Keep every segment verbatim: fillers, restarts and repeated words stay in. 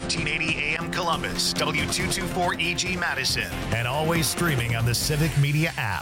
fifteen eighty A M Columbus, W two twenty-four E G Madison, and always streaming on the Civic Media app.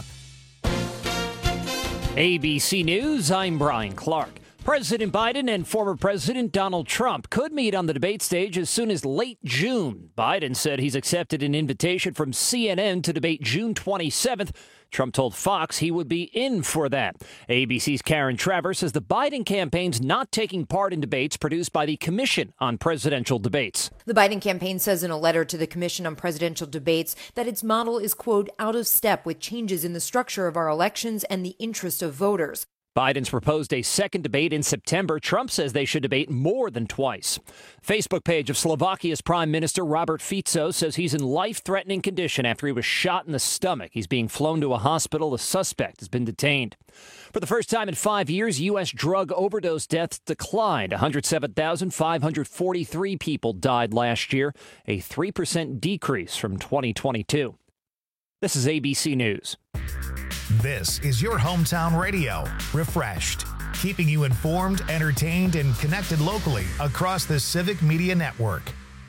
A B C News, I'm Brian Clark. President Biden and former President Donald Trump could meet on the debate stage as soon as late June. Biden said he's accepted an invitation from C N N to debate June twenty-seventh. Trump told Fox he would be in for that. A B C's Karen Travers says the Biden campaign's not taking part in debates produced by the Commission on Presidential Debates. The Biden campaign says in a letter to the Commission on Presidential Debates that its model is, quote, out of step with changes in the structure of our elections and the interest of voters. Biden's proposed a second debate in September. Trump says they should debate more than twice. Facebook page of Slovakia's Prime Minister Robert Fico says he's in life-threatening condition after he was shot in the stomach. He's being flown to a hospital. The suspect has been detained. For the first time in five years, U S drug overdose deaths declined. one hundred seven thousand five hundred forty-three people died last year, a three percent decrease from twenty twenty-two. This is A B C News. This is your hometown radio, Refreshed, keeping you informed, entertained, and connected locally across the Civic Media Network.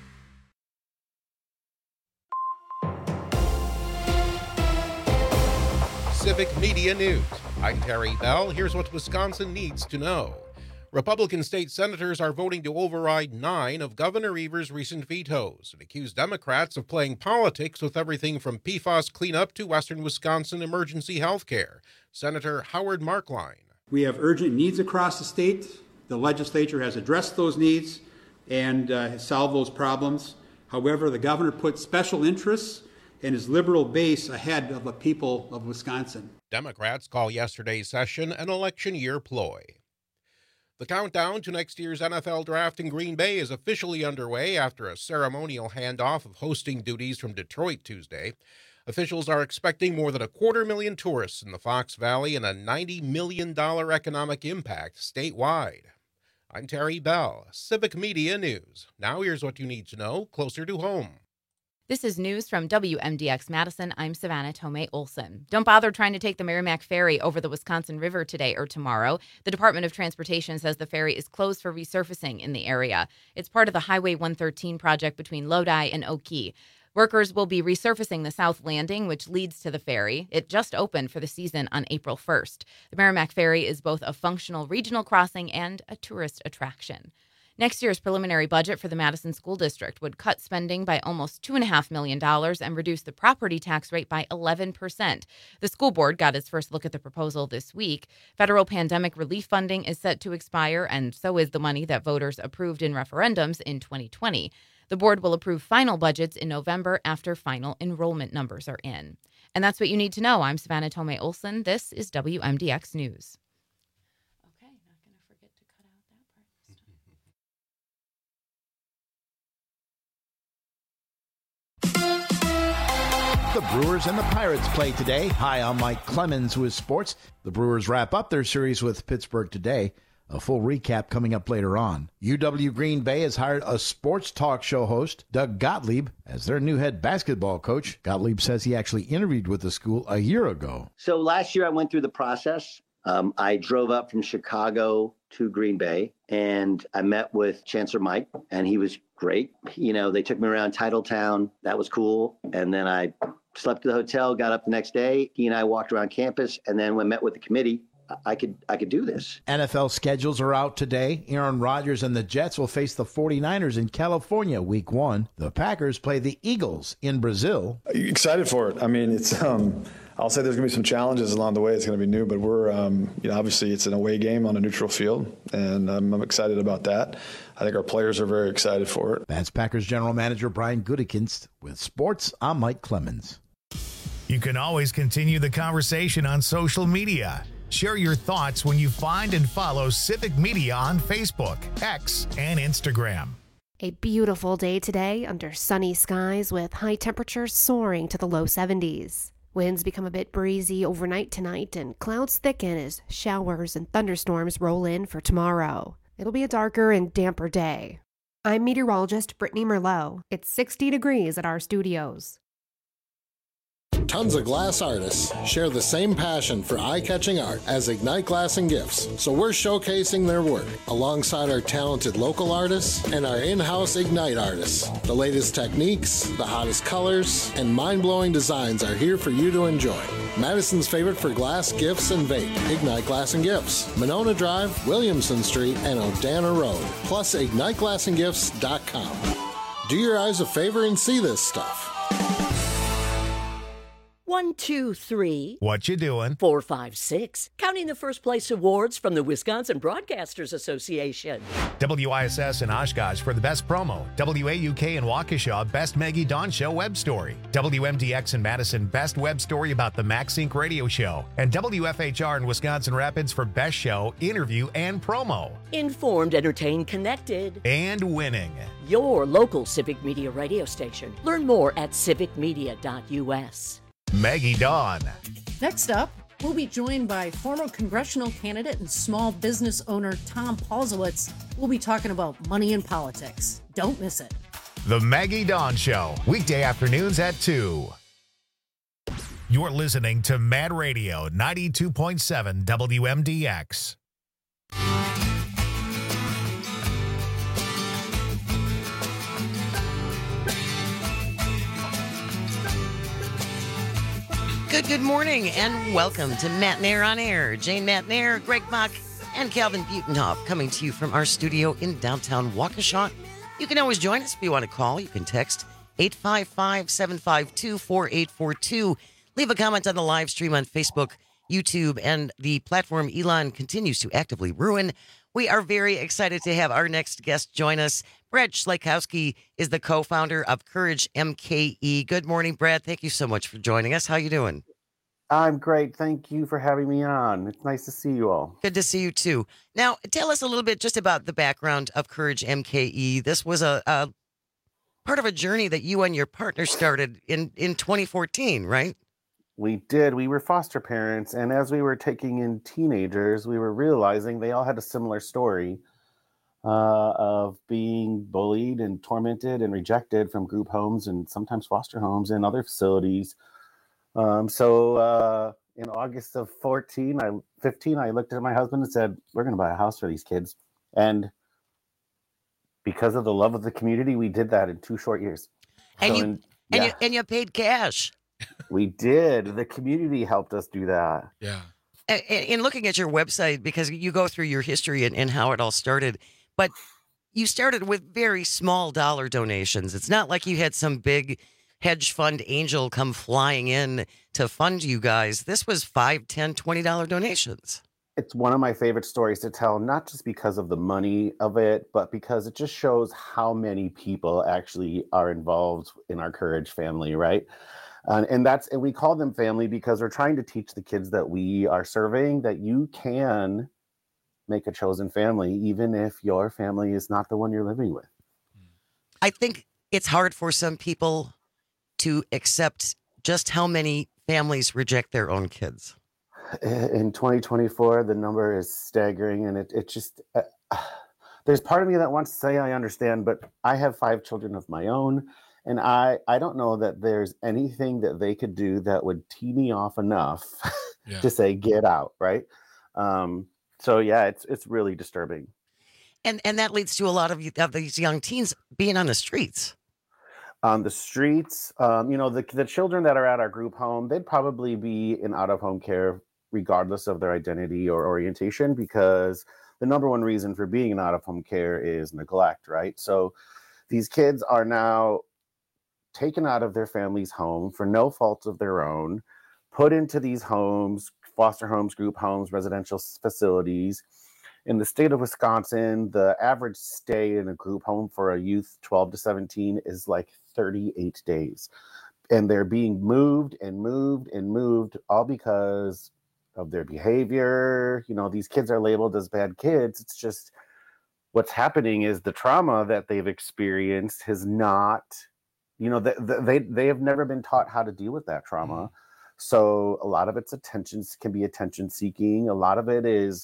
Civic Media News. I'm Terry Bell. Here's what Wisconsin needs to know. Republican state senators are voting to override nine of Governor Evers' recent vetoes and accuse Democrats of playing politics with everything from P FAS cleanup to Western Wisconsin emergency health care. Senator Howard Markline. We have urgent needs across the state. The legislature has addressed those needs and uh, has solved those problems. However, the governor put special interests and his liberal base ahead of the people of Wisconsin. Democrats call yesterday's session an election year ploy. The countdown to next year's N F L draft in Green Bay is officially underway after a ceremonial handoff of hosting duties from Detroit Tuesday. Officials are expecting more than a quarter million tourists in the Fox Valley and a ninety million dollars economic impact statewide. I'm Terry Bell, Civic Media News. Now here's what you need to know closer to home. This is news from W M D X Madison. I'm Savannah Tomei Olson. Don't bother trying to take the Merrimack Ferry over the Wisconsin River today or tomorrow. The Department of Transportation says the ferry is closed for resurfacing in the area. It's part of the Highway one thirteen project between Lodi and Oki. Workers will be resurfacing the South Landing, which leads to the ferry. It just opened for the season on April first. The Merrimack Ferry is both a functional regional crossing and a tourist attraction. Next year's preliminary budget for the Madison School District would cut spending by almost two point five million dollars and reduce the property tax rate by eleven percent. The school board got its first look at the proposal this week. Federal pandemic relief funding is set to expire, and so is the money that voters approved in referendums in twenty twenty. The board will approve final budgets in November after final enrollment numbers are in. And that's what you need to know. I'm Savannah Tomei Olson. This is W M D X News. Okay, not going to forget to cut out that part this time. The Brewers and the Pirates play today. Hi, I'm Mike Clemens with sports. The Brewers wrap up their series with Pittsburgh today. A full recap coming up later on. U W Green Bay has hired a sports talk show host, Doug Gottlieb, as their new head basketball coach. Gottlieb says he actually interviewed with the school a year ago. So last year I went through the process. Um, I drove up from Chicago to Green Bay, and I met with Chancellor Mike, and he was great. You know, they took me around Titletown. That was cool. And then I slept at the hotel, got up the next day. He and I walked around campus, and then when I met with the committee, I could I could do this. N F L schedules are out today. Aaron Rodgers and the Jets will face the forty-niners in California week one. The Packers play the Eagles in Brazil. Excited for it. I mean, it's um, I'll say there's going to be some challenges along the way. It's going to be new, but we're um, you know obviously it's an away game on a neutral field, and um, I'm excited about that. I think our players are very excited for it. That's Packers general manager Brian Gutekunst with sports. I'm Mike Clemens. You can always continue the conversation on social media. Share your thoughts when you find and follow Civic Media on Facebook, X, and Instagram. A beautiful day today under sunny skies with high temperatures soaring to the low seventies. Winds become a bit breezy overnight tonight and clouds thicken as showers and thunderstorms roll in for tomorrow. It'll be a darker and damper day. I'm meteorologist Brittany Merlot. It's sixty degrees at our studios. Tons of glass artists share the same passion for eye-catching art as Ignite Glass and Gifts, so we're showcasing their work alongside our talented local artists and our in-house Ignite artists. The latest techniques, the hottest colors, and mind-blowing designs are here for you to enjoy. Madison's favorite for glass, gifts, and vape, Ignite Glass and Gifts, Monona Drive, Williamson Street, and O'Dana Road, plus ignite glass and gifts dot com. Do your eyes a favor and see this stuff. One, two, three. What you doing? Four, five, six. Counting the first place awards from the Wisconsin Broadcasters Association. W I S S in Oshkosh for the best promo. W A U K in Waukesha, best Maggie Dawn Show web story. W M D X in Madison, best web story about the MaxSync radio show. And W F H R in Wisconsin Rapids for best show, interview, and promo. Informed, entertained, connected. And winning. Your local Civic Media radio station. Learn more at civic media dot U S. Maggie Dawn. Next up, we'll be joined by former congressional candidate and small business owner Tom Paulsowitz. We'll be talking about money and politics. Don't miss it. The Maggie Dawn Show, weekday afternoons at two. You're listening to Mad Radio ninety-two point seven W M D X. Good, good morning, and welcome to Matt Nair on Air. Jane Matt Nair, Greg Bach, and Calvin Butenhoff coming to you from our studio in downtown Waukesha. You can always join us if you want to call. You can text eight five five, seven five two, four eight four two. Leave a comment on the live stream on Facebook, YouTube, and the platform Elon continues to actively ruin. We are very excited to have our next guest join us. Brad Schlakowski is the co-founder of Courage M K E. Good morning, Brad. Thank you so much for joining us. How you doing? I'm great. Thank you for having me on. It's nice to see you all. Good to see you, too. Now, tell us a little bit just about the background of Courage M K E. This was a, a part of a journey that you and your partner started in, in twenty fourteen, right? We did. We were foster parents, and as we were taking in teenagers, we were realizing they all had a similar story uh, of being bullied and tormented and rejected from group homes and sometimes foster homes and other facilities. Um, so uh, in August of fourteen, I fifteen, I looked at my husband and said, "We're going to buy a house for these kids." And because of the love of the community, we did that in two short years. And so you in, and yeah. you and you paid cash. We did. The community helped us do that. Yeah. In looking at your website, because you go through your history and, and how it all started, but you started with very small dollar donations. It's not like you had some big hedge fund angel come flying in to fund you guys. This was five, ten, twenty dollar donations. It's one of my favorite stories to tell, not just because of the money of it, but because it just shows how many people actually are involved in our Courage family, right? Uh, and that's and we call them family because we're trying to teach the kids that we are serving that you can make a chosen family, even if your family is not the one you're living with. I think it's hard for some people to accept just how many families reject their own kids. In twenty twenty-four, the number is staggering, and it, it just, uh, there's part of me that wants to say I understand, but I have five children of my own, and I, I don't know that there's anything that they could do that would tee me off enough yeah. to say, get out, right? Um, so yeah, it's it's really disturbing. And and that leads to a lot of, of these young teens being on the streets. On the streets, um, you know, the the children that are at our group home, they'd probably be in out-of-home care regardless of their identity or orientation, because the number one reason for being in out-of-home care is neglect, right? So these kids are now taken out of their family's home for no fault of their own, put into these homes, foster homes, group homes, residential facilities. In the state of Wisconsin, the average stay in a group home for a youth twelve to seventeen is like thirty-eight days. And they're being moved and moved and moved all because of their behavior. You know, these kids are labeled as bad kids. It's just what's happening is the trauma that they've experienced has not, you know, they, they, they have never been taught how to deal with that trauma. Mm-hmm. So a lot of it's attention can be attention seeking. A lot of it is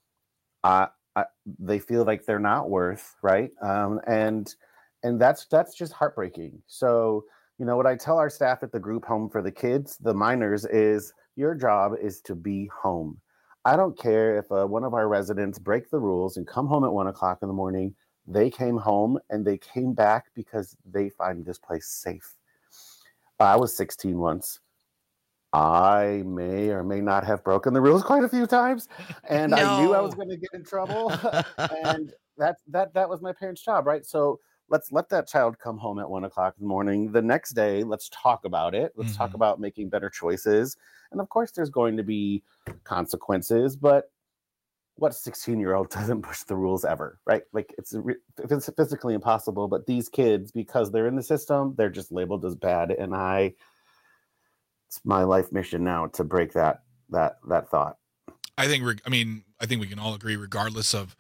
uh, uh, they feel like they're not worth, right? Um, and and that's that's just heartbreaking. So You know, what I tell our staff at the group home for the kids, the minors, is your job is to be home. I don't care if uh, one of our residents break the rules and come home at one o'clock in the morning. They came home and they came back because they find this place safe. I was sixteen once. I may or may not have broken the rules quite a few times, and no. I knew I was going to get in trouble. And that that that was my parents' job, right? So let's let that child come home at one o'clock in the morning. The next day, let's talk about it. Let's mm-hmm. talk about making better choices. And of course, there's going to be consequences, but what sixteen-year-old doesn't push the rules ever, right? Like it's it's physically impossible, but these kids, because they're in the system, they're just labeled as bad. And I, it's my life mission now to break that that that thought. I think, I mean, I think we can all agree, regardless of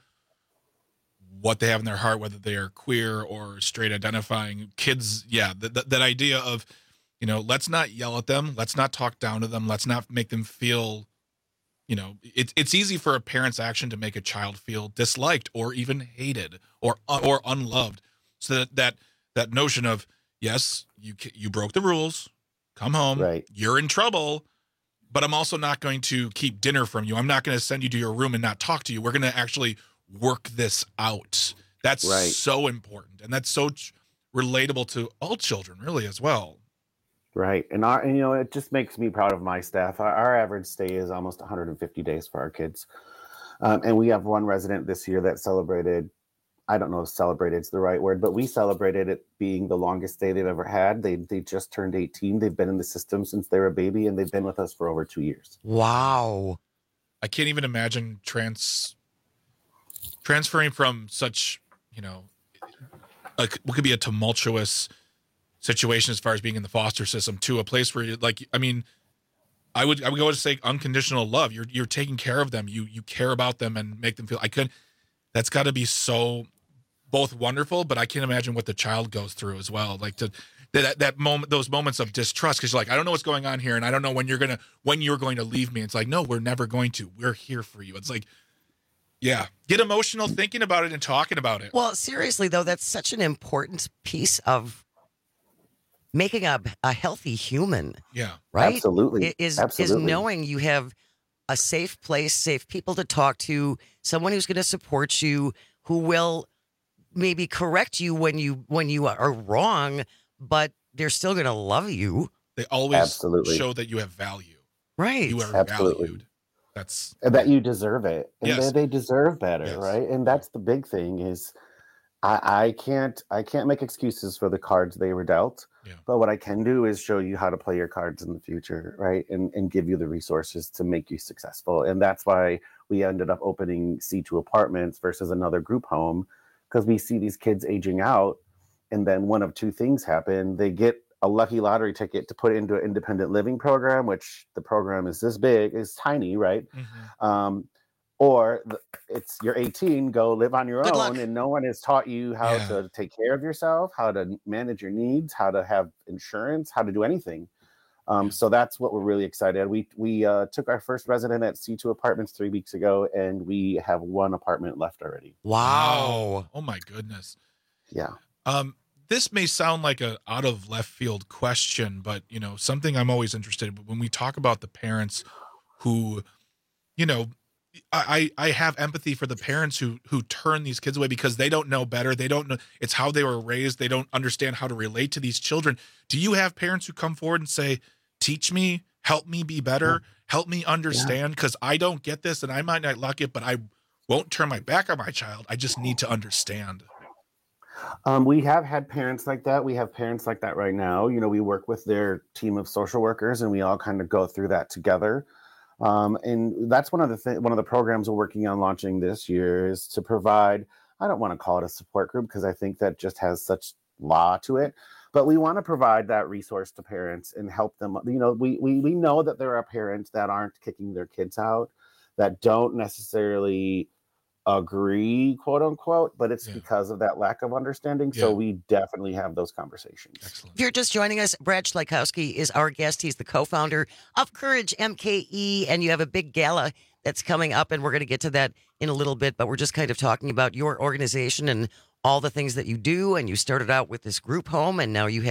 what they have in their heart, whether they are queer or straight identifying, kids, yeah, that, that, that idea of, you know, let's not yell at them, let's not talk down to them, let's not make them feel, you know, it, it's easy for a parent's action to make a child feel disliked or even hated or or unloved. So that that, that notion of, yes, you you broke the rules, come home, right. You're in trouble, but I'm also not going to keep dinner from you. I'm not going to send you to your room and not talk to you. We're going to actually work this out. That's right. So important. And that's so ch- relatable to all children, really, as well. Right. And, our, and, you know, it just makes me proud of my staff. Our, our average stay is almost one hundred fifty days for our kids. Um, and we have one resident this year that celebrated, I don't know if celebrated is the right word, but we celebrated it being the longest stay they've ever had. They they just turned eighteen. They've been in the system since they were a baby, and they've been with us for over two years. Wow. I can't even imagine trans transferring from such, you know, like what could be a tumultuous situation as far as being in the foster system to a place where you like, I mean, I would, I would go to say unconditional love. You're, you're taking care of them. You, you care about them and make them feel, I could, that's gotta be so both wonderful, but I can't imagine what the child goes through as well. Like to that, that moment, those moments of distrust. Cause you're like, I don't know what's going on here. And I don't know when you're going to, when you're going to leave me. It's like, no, we're never going to, we're here for you. It's like, yeah, get emotional thinking about it and talking about it. Well, seriously though, that's such an important piece of making a, a healthy human. Yeah. Right? Absolutely. Is, Absolutely. is knowing you have a safe place, safe people to talk to, someone who's going to support you, who will maybe correct you when you when you are wrong, but they're still going to love you. They always Absolutely. show that you have value. Right. You are Absolutely. valued. That's and that you deserve it. And yes. they, they deserve better, yes. right? And that's the big thing is I, I can't I can't make excuses for the cards they were dealt. Yeah. But what I can do is show you how to play your cards in the future, right? And and give you the resources to make you successful. And that's why we ended up opening C two apartments versus another group home, because we see these kids aging out, and then one of two things happen. They get a lucky lottery ticket to put into an independent living program, which the program is this big, is tiny, right? Mm-hmm. Um, or the, it's you're eighteen, go live on your Good own, luck. and no one has taught you how Yeah. to take care of yourself, how to manage your needs, how to have insurance, how to do anything. Um, Yeah. So that's what we're really excited. We we uh, took our first resident at C two Apartments three weeks ago, and we have one apartment left already. Wow. Oh my goodness. Yeah. Um, this may sound like a out of left field question, but you know, something I'm always interested in when we talk about the parents who, you know, I, I have empathy for the parents who who turn these kids away because they don't know better. They don't know. It's how they were raised. They don't understand how to relate to these children. Do you have parents who come forward and say, teach me, help me be better, help me understand, because I don't get this and I might not like it, but I won't turn my back on my child. I just need to understand. Um, we have had parents like that. We have parents like that right now. You know, we work with their team of social workers, and we all kind of go through that together. Um, and that's one of the th- one of the programs we're working on launching this year is to provide, I don't want to call it a support group because I think that just has such law to it, but we want to provide that resource to parents and help them. You know, we, we, we know that there are parents that aren't kicking their kids out, that don't necessarily agree, quote unquote, but it's Yeah. because of that lack of understanding. Yeah. So we definitely have those conversations. Excellent. If you're just joining us, Brad Schleikowski is our guest. He's the co-founder of Courage M K E, and you have a big gala that's coming up, and we're going to get to that in a little bit, but we're just kind of talking about your organization and all the things that you do, and you started out with this group home, and now you have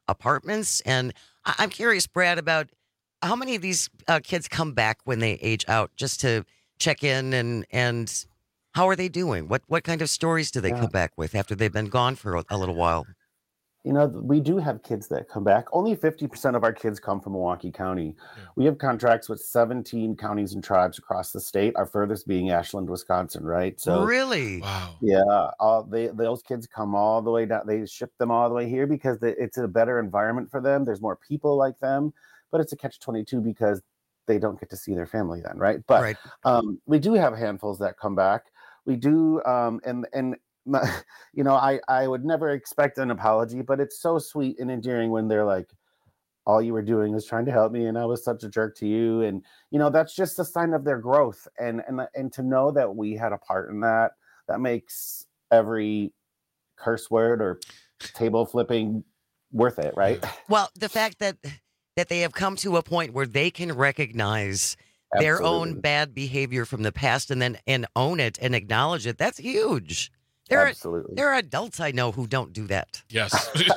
apartments. And I- I'm curious, Brad, about how many of these uh, kids come back when they age out just to check in, and and how are they doing? What what kind of stories do they Yeah. come back with after they've been gone for a, a little while? You know, we do have kids that come back. Only fifty percent of our kids come from Milwaukee County. Yeah. We have contracts with seventeen counties and tribes across the state, our furthest being Ashland, Wisconsin, right? So really? Wow. Yeah, all they those kids come all the way down. They ship them all the way here because they, it's a better environment for them. There's more people like them, but it's a catch twenty-two because they don't get to see their family then, right? But right. Um, we do have handfuls that come back. We do, um, and and my, you know, I I would never expect an apology, but it's so sweet and endearing when they're like, all you were doing was trying to help me, and I was such a jerk to you, and you know, that's just a sign of their growth, and and and to know that we had a part in that, that makes every curse word or table flipping worth it, right? Well, the fact that that they have come to a point where they can recognize Absolutely. their own bad behavior from the past and then and own it and acknowledge it, that's huge. There Absolutely. Are, there are adults I know who don't do that. Yes.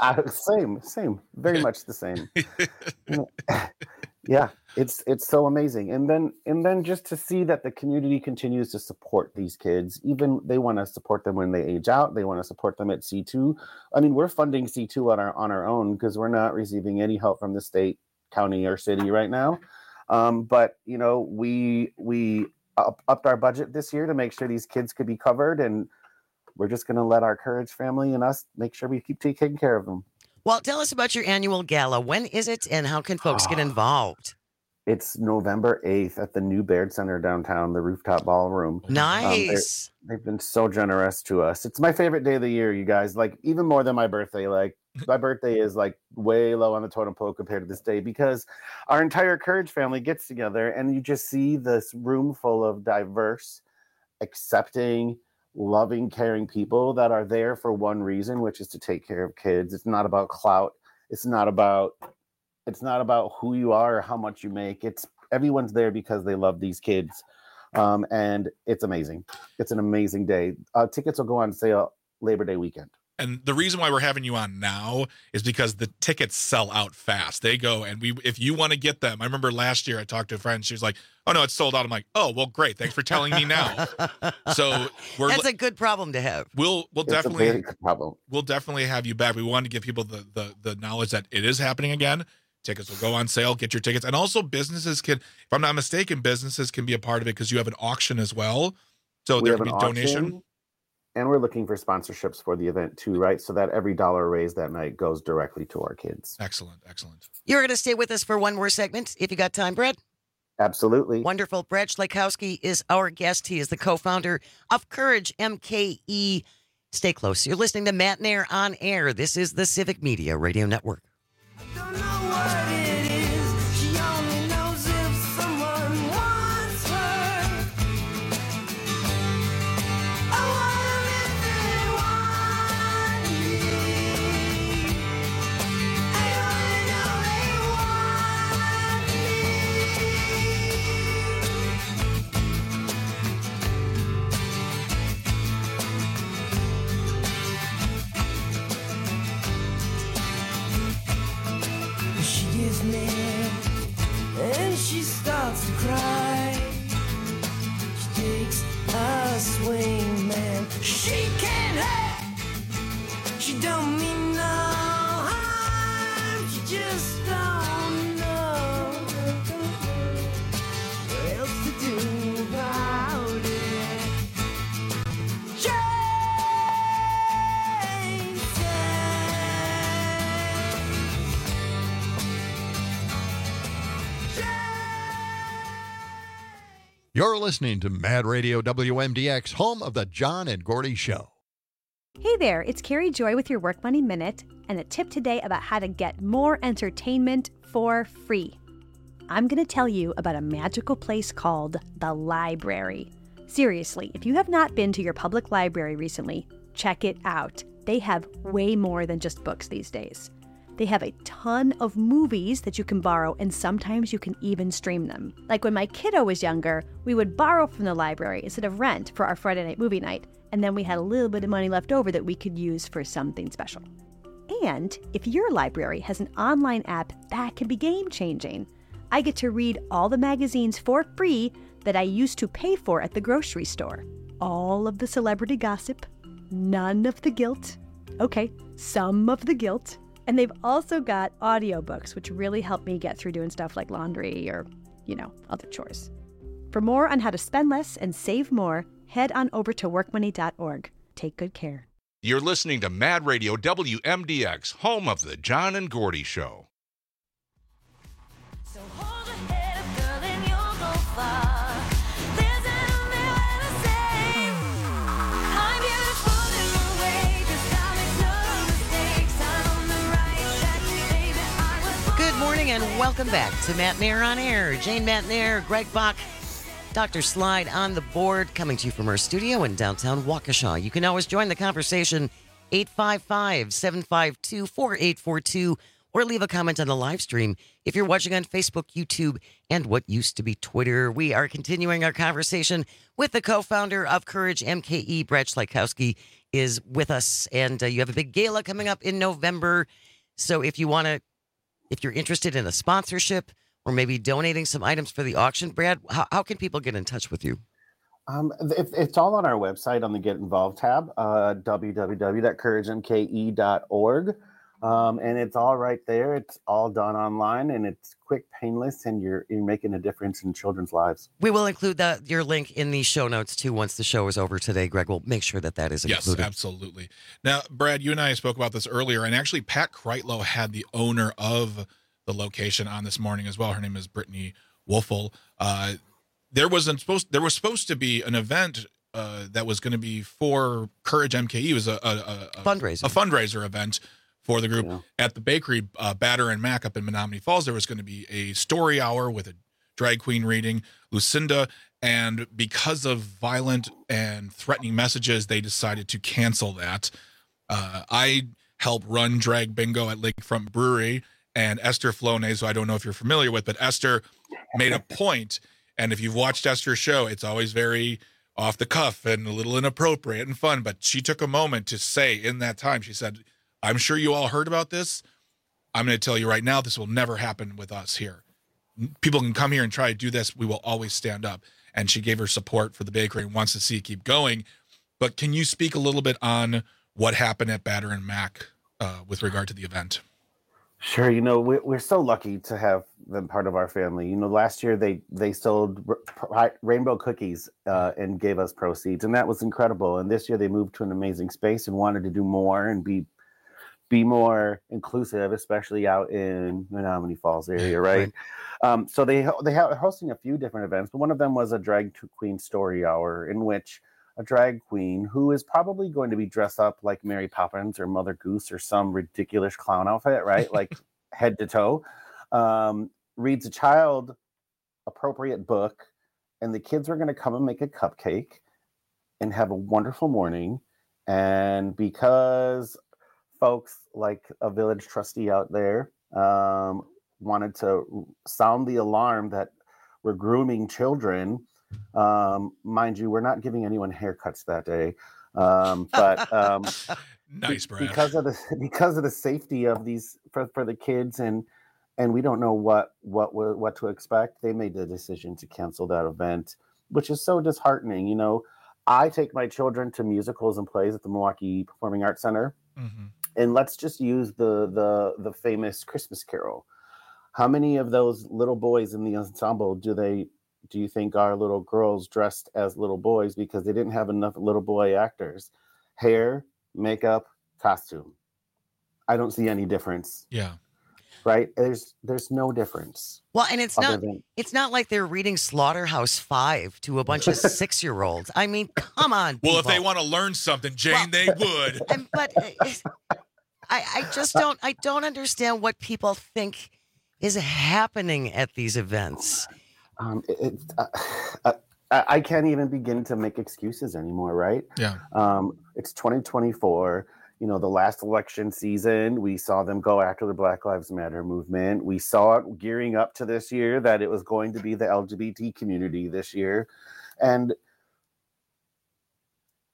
same, same, very much the same. You know, yeah, it's it's so amazing. And then and then just to see that the community continues to support these kids, even they want to support them when they age out, they want to support them at C two. I mean, we're funding C two on our on our own because we're not receiving any help from the state, county, or city right now. Um, but you know, we we up, upped our budget this year to make sure these kids could be covered, and we're just going to let our Courage family and us make sure we keep taking care of them. Well, tell us about your annual gala. When is it, and how can folks get involved? It's November eighth at the New Baird Center downtown, the rooftop ballroom. Nice. Um, they've been so generous to us. It's my favorite day of the year, you guys. Like, even more than my birthday. Like, my birthday is like way low on the totem pole compared to this day because our entire Courage family gets together, and you just see this room full of diverse, accepting, loving, caring people that are there for one reason, which is to take care of kids. It's not about clout. It's not about it's not about who you are or how much you make. It's everyone's there because they love these kids. Um, and it's amazing. It's an amazing day. Uh, tickets will go on sale Labor Day weekend. And the reason why we're having you on now is because the tickets sell out fast. They go, and we if you want to get them, I remember last year I talked to a friend. She was like, "Oh no, it's sold out." I'm like, "Oh well, great. Thanks for telling me now." So we're that's a good problem to have. We'll we'll it's definitely a very good problem. We'll definitely have you back. We want to give people the the the knowledge that it is happening again. Tickets will go on sale. Get your tickets, and also businesses can, if I'm not mistaken, businesses can be a part of it because you have an auction as well. So We there have can be an donation. auction, and we're looking for sponsorships for the event too, right? So that every dollar raised that night goes directly to our kids. Excellent, excellent. You're going to stay with us for one more segment if you got time, Brad? Absolutely. Wonderful. Brad Schlakowski is our guest. He is the co-founder of Courage M K E. Stay close. You're listening to Matt Nair on Air. This is the Civic Media Radio Network. And she starts to cry. She takes a swing, man. She can't help. She don't mean no harm. She just don't know what else to do about it. You're listening to Mad Radio W M D X, home of the John and Gordy Show. Hey there, it's Carrie Joy with your Work Money Minute, and a tip today about how to get more entertainment for free. I'm going to tell you about a magical place called the library. Seriously, if you have not been to your public library recently, check it out. They have way more than just books these days. They have a ton of movies that you can borrow, and sometimes you can even stream them. Like when my kiddo was younger, we would borrow from the library instead of rent for our Friday night movie night, and then we had a little bit of money left over that we could use for something special. And if your library has an online app, that can be game-changing. I get to read all the magazines for free that I used to pay for at the grocery store. All of the celebrity gossip, none of the guilt. Okay, some of the guilt. And they've also got audiobooks, which really help me get through doing stuff like laundry or, you know, other chores. For more on how to spend less and save more, head on over to work money dot org. Take good care. You're listening to Mad Radio W M D X, home of the John and Gordy Show. So hold your head up, girl, and you'll go far. There's an only way to say I'm beautiful in my way, 'cause I make no mistakes. I'm on the right track, baby. I was Good morning and welcome back to Matt Nair on Air. Jane Matt Nair, Greg Bach, Doctor Slide on the board, coming to you from our studio in downtown Waukesha. You can always join the conversation, eight five five, seven five two, four eight four two, or leave a comment on the live stream if you're watching on Facebook, YouTube, and what used to be Twitter. We are continuing our conversation with the co-founder of Courage M K E, Brad Schleikowski, is with us, and uh, you have a big gala coming up in November. So if you want to, if you're interested in a sponsorship, or maybe donating some items for the auction, Brad, how, how can people get in touch with you? Um, it, it's all on our website on the Get Involved tab, uh, w w w dot courage m k e dot org. Um, and it's all right there. It's all done online, and it's quick, painless, and you're you're making a difference in children's lives. We will include that your link in the show notes, too, once the show is over today. Greg will make sure that that is included. Yes, absolutely. Now, Brad, you and I spoke about this earlier, and actually Pat Kreitlow had the owner of the location on this morning as well. Her name is Brittany Wolfel. Uh, there wasn't supposed there was supposed to be an event uh, that was going to be for Courage M K E. It was a, a, a, a fundraiser, a fundraiser event for the group yeah. at the bakery uh, Batter and Mac up in Menominee Falls. There was going to be a story hour with a drag queen reading, Lucinda, and because of violent and threatening messages, they decided to cancel that. Uh, I help run Drag Bingo at Lakefront Brewery. And Esther Flonez, who I don't know if you're familiar with, but Esther made a point, and if you've watched Esther's show, it's always very off the cuff and a little inappropriate and fun, but she took a moment to say in that time, she said, I'm sure you all heard about this. I'm going to tell you right now, this will never happen with us here. People can come here and try to do this. We will always stand up. And she gave her support for the bakery and wants to see it keep going. But can you speak a little bit on what happened at Batter and Mac uh, with regard to the event? Sure. You know, we're, we're so lucky to have them part of our family. You know, last year they, they sold r- rainbow cookies uh, and gave us proceeds, and that was incredible. And this year they moved to an amazing space and wanted to do more and be be more inclusive, especially out in Menominee Falls area, right? right. Um, so they they are hosting a few different events, but one of them was a drag queen story hour in which a drag queen who is probably going to be dressed up like Mary Poppins or Mother Goose or some ridiculous clown outfit, right? Like head to toe, um, reads a child appropriate book, and the kids are going to come and make a cupcake and have a wonderful morning. And because folks like a village trustee out there um, wanted to sound the alarm that we're grooming children, Um, mind you, we're not giving anyone haircuts that day, um, but um, nice, Brad. because of the because of the safety of these for, for the kids, and and we don't know what what what to expect. They made the decision to cancel that event, which is so disheartening. You know, I take my children to musicals and plays at the Milwaukee Performing Arts Center, mm-hmm. and let's just use the the the famous Christmas Carol. How many of those little boys in the ensemble do they? Do you think our little girls dressed as little boys because they didn't have enough little boy actors? Hair, makeup, costume. I don't see any difference. Yeah. Right? There's there's no difference. Well, and it's not than- it's not like they're reading Slaughterhouse Five to a bunch of six-year-olds. I mean, come on, Well, people. if they want to learn something, Jane, well, they would. And, but uh, I, I just don't I don't understand what people think is happening at these events. Um, it, it, uh, I, I can't even begin to make excuses anymore, right? Yeah. Um, it's twenty twenty-four. You know, the last election season, we saw them go after the Black Lives Matter movement. We saw it gearing up to this year that it was going to be the L G B T community this year. And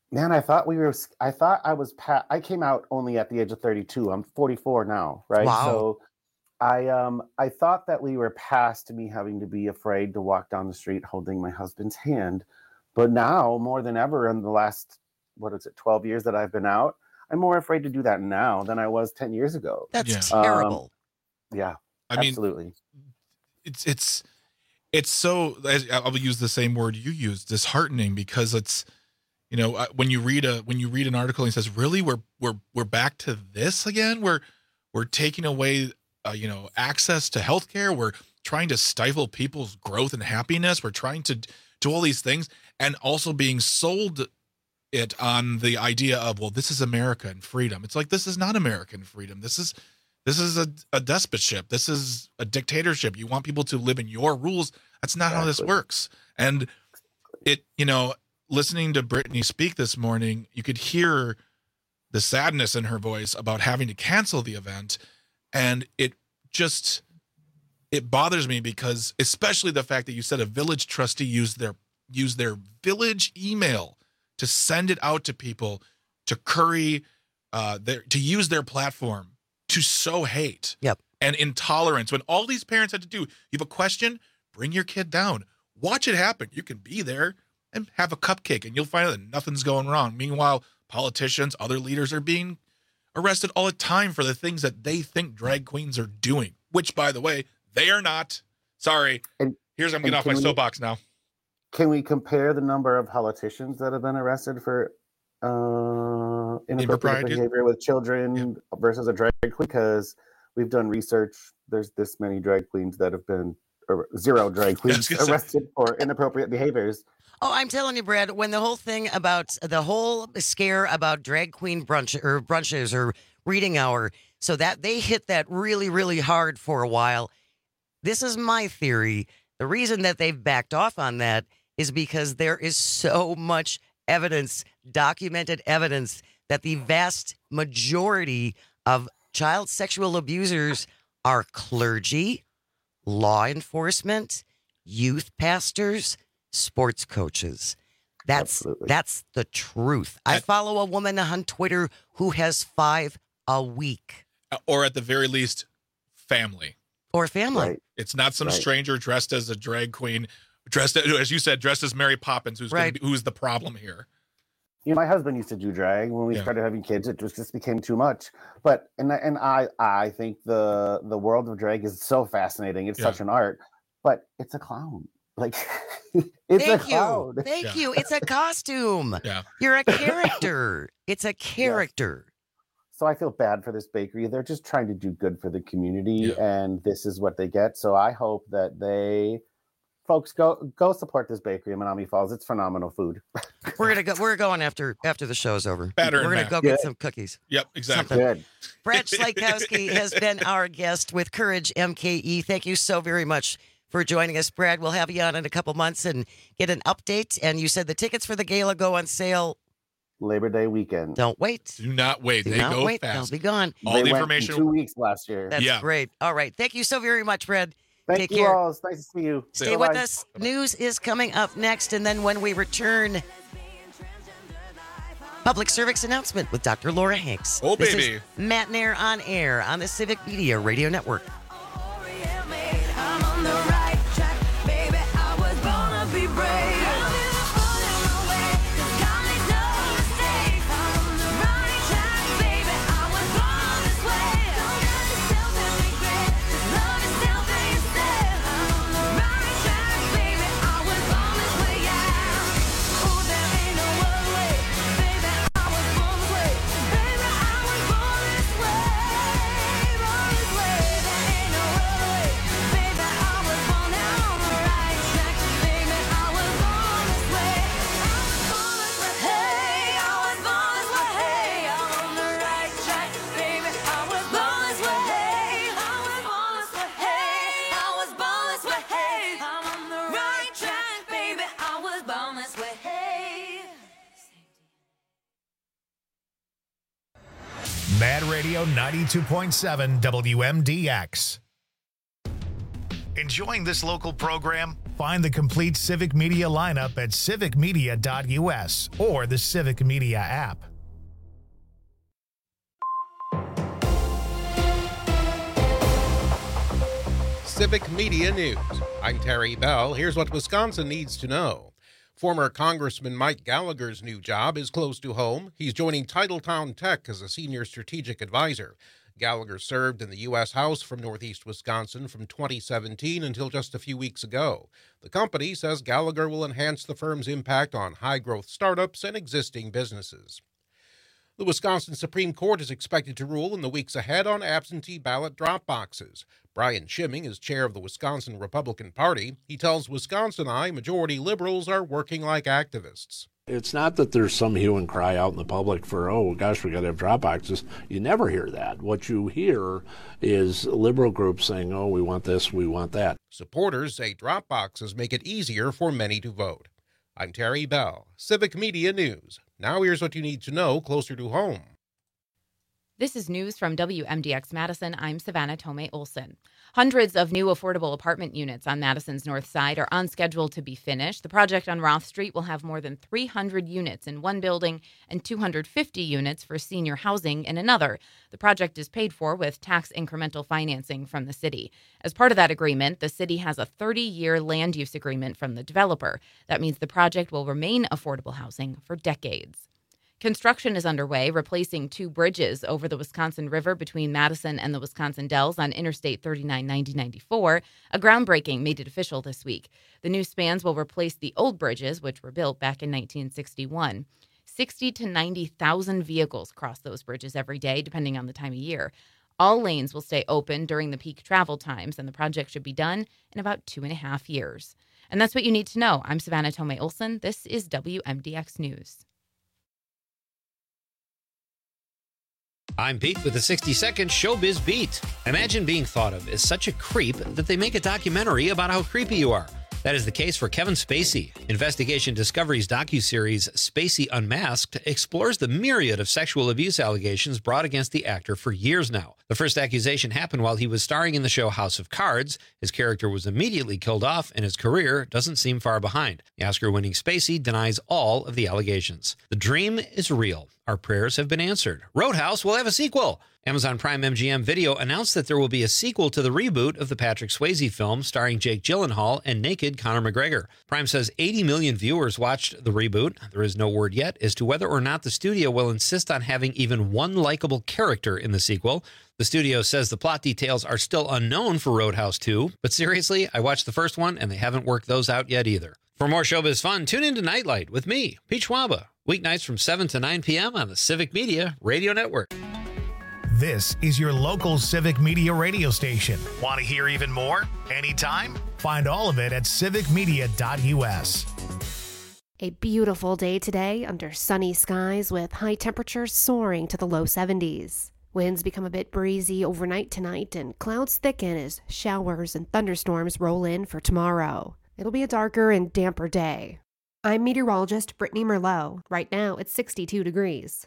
Man, I thought we were. I thought I was. Pa- I came out only at the age of thirty-two. I'm forty-four now, right? Wow. So, I um I thought that we were past me having to be afraid to walk down the street holding my husband's hand, but now more than ever in the last what is it twelve years that I've been out, I'm more afraid to do that now than I was ten years ago. That's Um, terrible. yeah, I mean, absolutely. it's it's it's so. I'll use the same word you used, disheartening, because it's, you know, uh, when you read a when you read an article and it says, really, we're we're we're back to this again. We're we're taking away, uh, you know, access to healthcare. We're trying to stifle people's growth and happiness. We're trying to do all these things, and also being sold it on the idea of, well, this is America and freedom. It's like, this is not American freedom. This is this is a, a despotship. This is a dictatorship. You want people to live in your rules. That's not how this works. And it, you know, listening to Brittany speak this morning, you could hear the sadness in her voice about having to cancel the event. And it just, it bothers me because, especially the fact that you said a village trustee used their, used their village email to send it out to people, to curry, uh, their, to use their platform to sow hate yep. and intolerance. When all these parents had to do, you have a question, bring your kid down, watch it happen. You can be there and have a cupcake, and you'll find out that nothing's going wrong. Meanwhile, politicians, other leaders are being arrested all the time for the things that they think drag queens are doing, which, by the way, they are not. Sorry. And, Here's I'm getting off my we, soapbox now. Can we compare the number of politicians that have been arrested for uh, inappropriate behavior with children yeah. versus a drag queen? Because we've done research. There's this many drag queens that have been, or zero drag queens arrested for inappropriate behaviors. Oh, I'm telling you, Brad, when the whole thing about the whole scare about drag queen brunch or brunches or reading hour, so that they hit that really, really hard for a while. This is my theory. The reason that they've backed off on that is because there is so much evidence, documented evidence, that the vast majority of child sexual abusers are clergy, law enforcement, youth pastors, sports coaches. That's Absolutely. That's the truth. I follow a woman on Twitter who has five a week. Or at the very least, family. Or family. Right. It's not some right. stranger dressed as a drag queen, dressed as, as you said, dressed as Mary Poppins, who's right. gonna be, who's the problem here. You know, my husband used to do drag. When we yeah. started having kids, it just, just became too much. But and and I I think the the world of drag is so fascinating. It's yeah. such an art, but it's a clown. Like it's Thank a clown. you. Thank yeah. you. It's a costume. Yeah. You're a character. It's a character. Yes. So I feel bad for this bakery. They're just trying to do good for the community, yeah. and this is what they get. So I hope that they, folks, go go support this bakery in Menominee Falls. It's phenomenal food. We're gonna go. We're going after after the show's over. Batter We're gonna back. go Good. get some cookies. Yep, exactly. Good. Brad Slykowski has been our guest with Courage M K E. Thank you so very much for joining us, Brad. We'll have you on in a couple months and get an update. And you said the tickets for the gala go on sale Labor Day weekend. Don't wait. Do not wait. Do they not go wait. fast. They'll be gone. All they the went information. in two weeks last year. That's yeah. great. All right. Thank you so very much, Brad. Thank Take you care. all. It's nice to see you. Stay Bye-bye. with us. News is coming up next. And then when we return, public service announcement with Doctor Laura Hanks. Oh, this baby. Is Matt Nair on air on the Civic Media Radio Network. Mad Radio ninety-two point seven W M D X. Enjoying this local program? Find the complete Civic Media lineup at civic media dot u s or the Civic Media app. Civic Media News. I'm Terry Bell. Here's what Wisconsin needs to know. Former Congressman Mike Gallagher's new job is close to home. He's joining Titletown Tech as a senior strategic advisor. Gallagher served in the U S House from Northeast Wisconsin from twenty seventeen until just a few weeks ago. The company says Gallagher will enhance the firm's impact on high-growth startups and existing businesses. The Wisconsin Supreme Court is expected to rule in the weeks ahead on absentee ballot drop boxes. Brian Schimming is chair of the Wisconsin Republican Party. He tells Wisconsin Eye majority liberals are working like activists. It's not that there's some hue and cry out in the public for, oh, gosh, we got to have drop boxes. You never hear that. What you hear is liberal groups saying, oh, we want this, we want that. Supporters say drop boxes make it easier for many to vote. I'm Terry Bell, Civic Media News. Now here's what you need to know closer to home. This is news from W M D X Madison. I'm Savannah Tomei Olson. Hundreds of new affordable apartment units on Madison's north side are on schedule to be finished. The project on Roth Street will have more than three hundred units in one building and two hundred fifty units for senior housing in another. The project is paid for with tax incremental financing from the city. As part of that agreement, the city has a thirty-year land use agreement from the developer. That means the project will remain affordable housing for decades. Construction is underway, replacing two bridges over the Wisconsin River between Madison and the Wisconsin Dells on Interstate thirty-nine ninety ninety-four. A groundbreaking made it official this week. The new spans will replace the old bridges, which were built back in nineteen sixty-one. sixty to ninety thousand vehicles cross those bridges every day, depending on the time of year. All lanes will stay open during the peak travel times, and the project should be done in about two and a half years. And that's what you need to know. I'm Savannah Tomei Olson. This is W M D X News. I'm Pete with the sixty second Showbiz Beat. Imagine being thought of as such a creep that they make a documentary about how creepy you are. That is the case for Kevin Spacey. Investigation Discovery's docuseries Spacey Unmasked explores the myriad of sexual abuse allegations brought against the actor for years now. The first accusation happened while he was starring in the show House of Cards. His character was immediately killed off, and his career doesn't seem far behind. The Oscar-winning Spacey denies all of the allegations. The dream is real. Our prayers have been answered. Roadhouse will have a sequel. Amazon Prime M G M Video announced that there will be a sequel to the reboot of the Patrick Swayze film starring Jake Gyllenhaal and naked Conor McGregor. Prime says eighty million viewers watched the reboot. There is no word yet as to whether or not the studio will insist on having even one likable character in the sequel. The studio says the plot details are still unknown for Roadhouse two, but seriously, I watched the first one and they haven't worked those out yet either. For more showbiz fun, tune in to Nightlight with me, Pete Schwaba, weeknights from seven to nine p.m. on the Civic Media Radio Network. This is your local Civic Media radio station. Want to hear even more? Anytime? Find all of it at civic media dot u s. A beautiful day today under sunny skies with high temperatures soaring to the low seventies. Winds become a bit breezy overnight tonight and clouds thicken as showers and thunderstorms roll in for tomorrow. It'll be a darker and damper day. I'm meteorologist Brittany Merlot. Right now it's sixty-two degrees.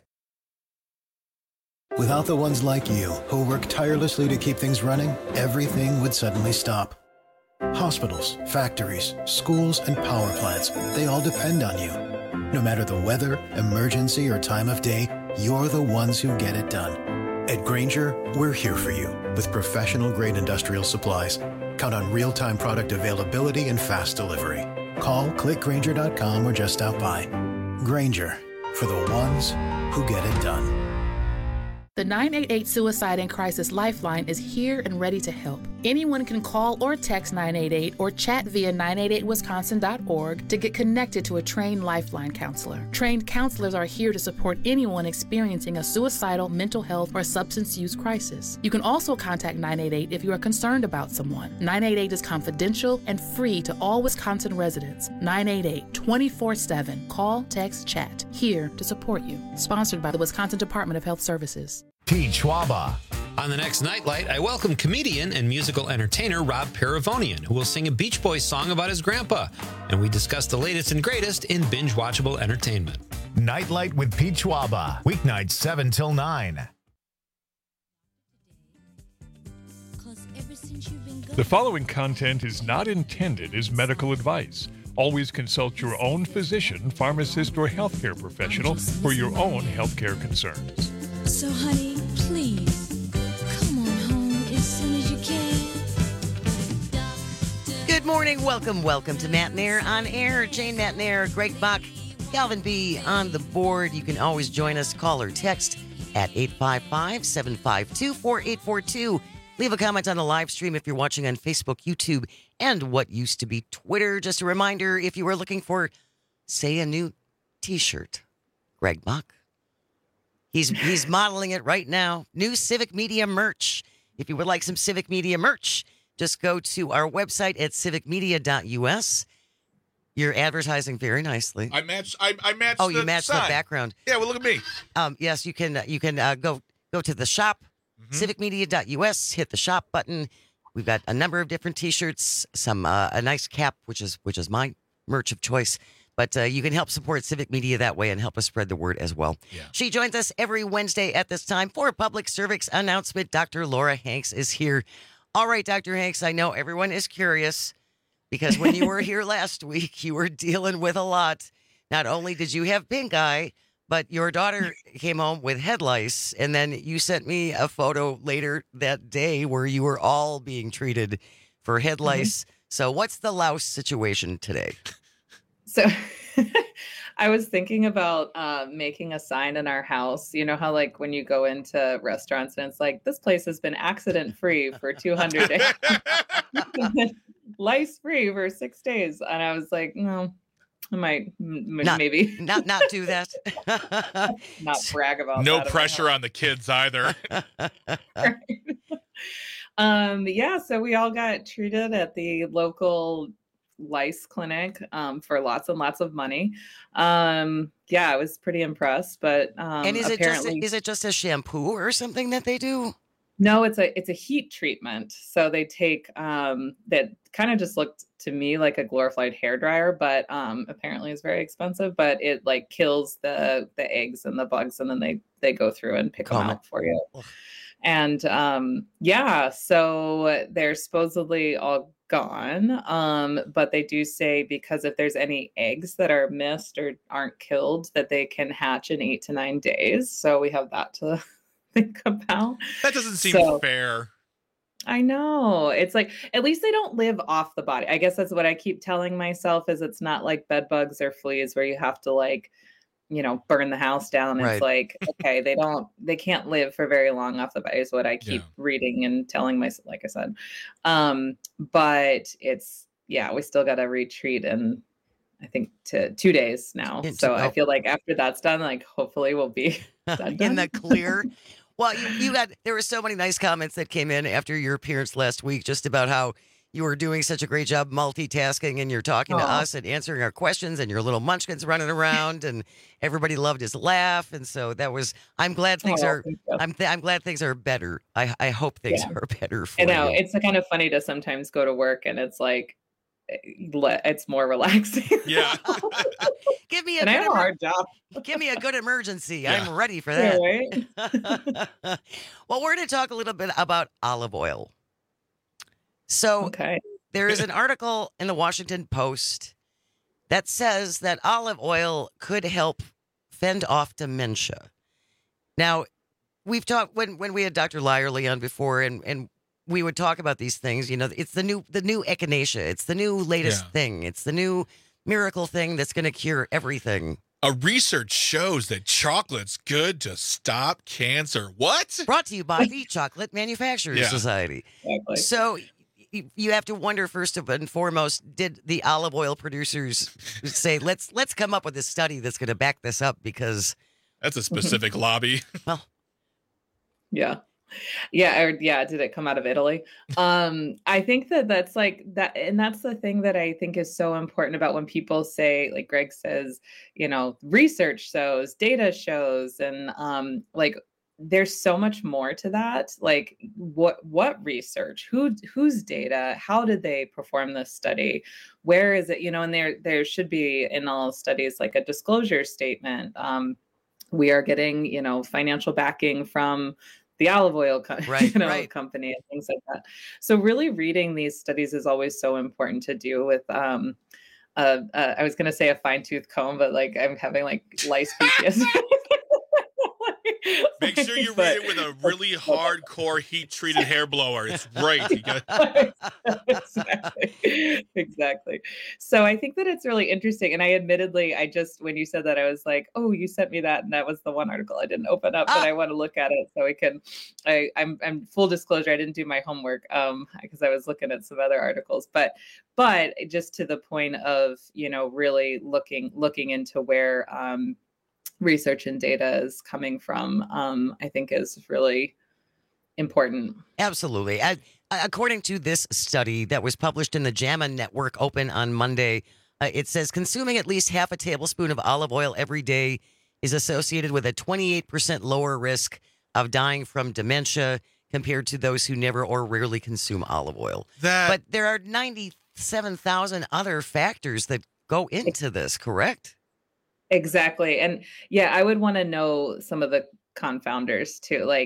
Without the ones like you, who work tirelessly to keep things running, everything would suddenly stop. Hospitals, factories, schools, and power plants, they all depend on you. No matter the weather, emergency, or time of day, you're the ones who get it done. At Grainger, we're here for you with professional-grade industrial supplies. Count on real-time product availability and fast delivery. Call, click Grainger dot com, or just stop by. Grainger, for the ones who get it done. The nine eight eight Suicide and Crisis Lifeline is here and ready to help. Anyone can call or text nine eight eight or chat via nine eight eight wisconsin dot org to get connected to a trained Lifeline counselor. Trained counselors are here to support anyone experiencing a suicidal, mental health, or substance use crisis. You can also contact nine eight eight if you are concerned about someone. nine eight eight is confidential and free to all Wisconsin residents. nine eight eight, twenty-four seven. Call, text, chat. Here to support you. Sponsored by the Wisconsin Department of Health Services. Pete Schwaba. On the next Nightlight, I welcome comedian and musical entertainer Rob Paravonian, who will sing a Beach Boys song about his grandpa. And we discuss the latest and greatest in binge-watchable entertainment. Nightlight with Pete Schwaba. Weeknights seven till nine. The following content is not intended as medical advice. Always consult your own physician, pharmacist, or healthcare professional for your own healthcare concerns. So, honey, please, come on home as soon as you can. Good morning. Welcome, welcome to Matt Nair on air. Jane Matt Nair, Greg Bach, Calvin B on the board. You can always join us. Call or text at eight five five, seven five two, four eight four two. Leave a comment on the live stream if you're watching on Facebook, YouTube, and what used to be Twitter. Just a reminder, if you were looking for, say, a new T-shirt, Greg Bach. He's he's modeling it right now. New Civic Media merch. If you would like some Civic Media merch, just go to our website at civic media dot u s. You're advertising very nicely. I matched. I, I matched. Oh, the you matched the sign. background. Yeah, well, look at me. Um, yes, you can. You can uh, go go to the shop, Mm-hmm. civic media dot u s. Hit the shop button. We've got a number of different T-shirts, some uh, a nice cap, which is which is my merch of choice. But uh, you can help support Civic Media that way and help us spread the word as well. Yeah. She joins us every Wednesday at this time for a public service announcement. Doctor Laura Hanks is here. All right, Doctor Hanks, I know everyone is curious because when you were here last week, you were dealing with a lot. Not only did you have pink eye, but your daughter came home with head lice. And then you sent me a photo later that day where you were all being treated for head lice. Mm-hmm. So what's the louse situation today? So I was thinking about uh, making a sign in our house. You know how, like, when you go into restaurants and it's like, this place has been accident free for two hundred days, lice free for six days. And I was like, no, I might m- Not- maybe Not not do that. not brag about No that. pressure on the kids either. Um, yeah, so we all got treated at the local lice clinic um, for lots and lots of money. Um, yeah, I was pretty impressed, but um, and is it just apparently, is it just a shampoo or something that they do? no, it's a it's a heat treatment. So they take um, that kind of just looked to me like a glorified hair dryer, but um, apparently it's very expensive. But it like kills the the eggs and the bugs, and then they they go through and pick them Calm it. out for you. And um, yeah, so they're supposedly all gone. Um, but they do say because if there's any eggs that are missed or aren't killed, that they can hatch in eight to nine days. So we have that to think about. That doesn't seem So- fair. I know. It's like, at least they don't live off the body. I guess that's what I keep telling myself is it's not like bed bugs or fleas where you have to like, you know, burn the house down. Right. It's like, okay, they don't, they can't live for very long off the body is what I keep Yeah. reading and telling myself, like I said. Um, but it's, yeah, we still got to retreat in, I think, to two days now. In two- So oh. I feel like after that's done, like hopefully we'll be done. In the clear. Well, you, you got there were so many nice comments that came in after your appearance last week, just about how you were doing such a great job multitasking, and you're talking to Aw. us and answering our questions, and your little munchkins running around, and everybody loved his laugh, and so that was. I'm glad things Oh, are. thank you. I'm th- I'm glad things are better. I I hope things Yeah. are better for I know you. it's kind of funny to sometimes go to work and it's like eh, le- it's more relaxing. Yeah. Give me a and I good have a emer- hard job. give me a good emergency. Yeah. I'm ready for Yeah, that. right? Well, we're going to talk a little bit about olive oil. So Okay. there is an article in the Washington Post that says that olive oil could help fend off dementia. Now, we've talked when when we had Doctor Lyerly on before, and and we would talk about these things. You know, it's the new the new echinacea. It's the new latest Yeah. thing. It's the new miracle thing that's going to cure everything. A research shows that chocolate's good to stop cancer. What? Brought to you by the Chocolate Manufacturers Yeah. Society. Exactly. So y- you have to wonder first and foremost, did the olive oil producers say, let's let's come up with a study that's going to back this up? Because That's a specific lobby. well, Yeah. Yeah, or yeah, did it come out of Italy? Um, I think that that's like that, and that's the thing that I think is so important about when people say, like Greg says, you know, research shows, data shows, and um, like there's so much more to that. Like what what research? Who whose data? How did they perform this study? Where is it? You know, and there there should be in all studies like a disclosure statement. Um, we are getting, you know, financial backing from the olive oil co- Right, you know, right. company and things like that. So really reading these studies is always so important to do with, um, uh, uh, I was going to say a fine tooth comb, but like I'm having like lice P T S D. Make sure you read it with a really hardcore heat-treated hair blower. It's great. You got- exactly. Exactly. So I think that it's really interesting. And I admittedly, I just, when you said that, I was like, oh, you sent me that. And that was the one article I didn't open up, but I want to look at it so we can, I, I'm, I'm full disclosure. I didn't do my homework um, because I was looking at some other articles, but, but just to the point of, you know, really looking, looking into where, um, research and data is coming from, um, I think is really important. Absolutely. I, according to this study that was published in the JAMA Network Open on Monday, uh, it says consuming at least half a tablespoon of olive oil every day is associated with a twenty-eight percent lower risk of dying from dementia compared to those who never or rarely consume olive oil. That- but there are ninety-seven thousand other factors that go into this, correct? Exactly. And yeah, I would want to know some of the confounders too. Like,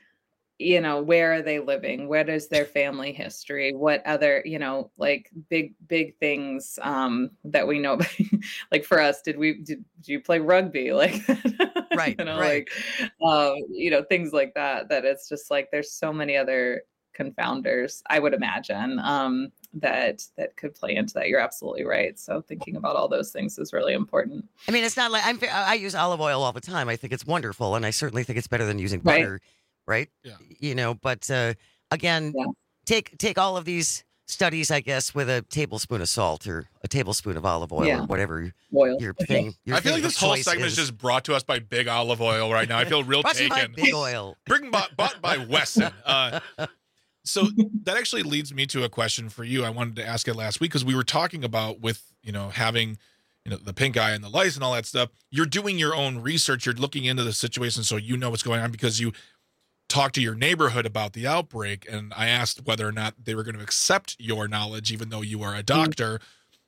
you know, where are they living? What is their family history? What other, you know, like big, big things um, that we know. Like for us, did we, did, did you play rugby? Like, right, you know, right. like, um, you know, things like that, that it's just like, there's so many other confounders, I would imagine, um, that that could play into that. You're absolutely right. So thinking about all those things is really important. I mean, it's not like I'm, I use olive oil all the time. I think it's wonderful, and I certainly think it's better than using Right. butter, right? Yeah. You know, but uh, again, Yeah. take take all of these studies, I guess, with a tablespoon of salt or a tablespoon of olive oil Yeah. or whatever Oil. your thing. Your I feel like thing of this whole choice segment is. just brought to us by Big Olive Oil right now. I feel real Brought to you by taken. Big Oil. Bring bought, bought by Wesson. Uh, so that actually leads me to a question for you. I wanted to ask it last week because we were talking about with, you know, having, you know, the pink eye and the lice and all that stuff. You're doing your own research. You're looking into the situation so you know what's going on because you talked to your neighborhood about the outbreak. And I asked whether or not they were going to accept your knowledge, even though you are a doctor.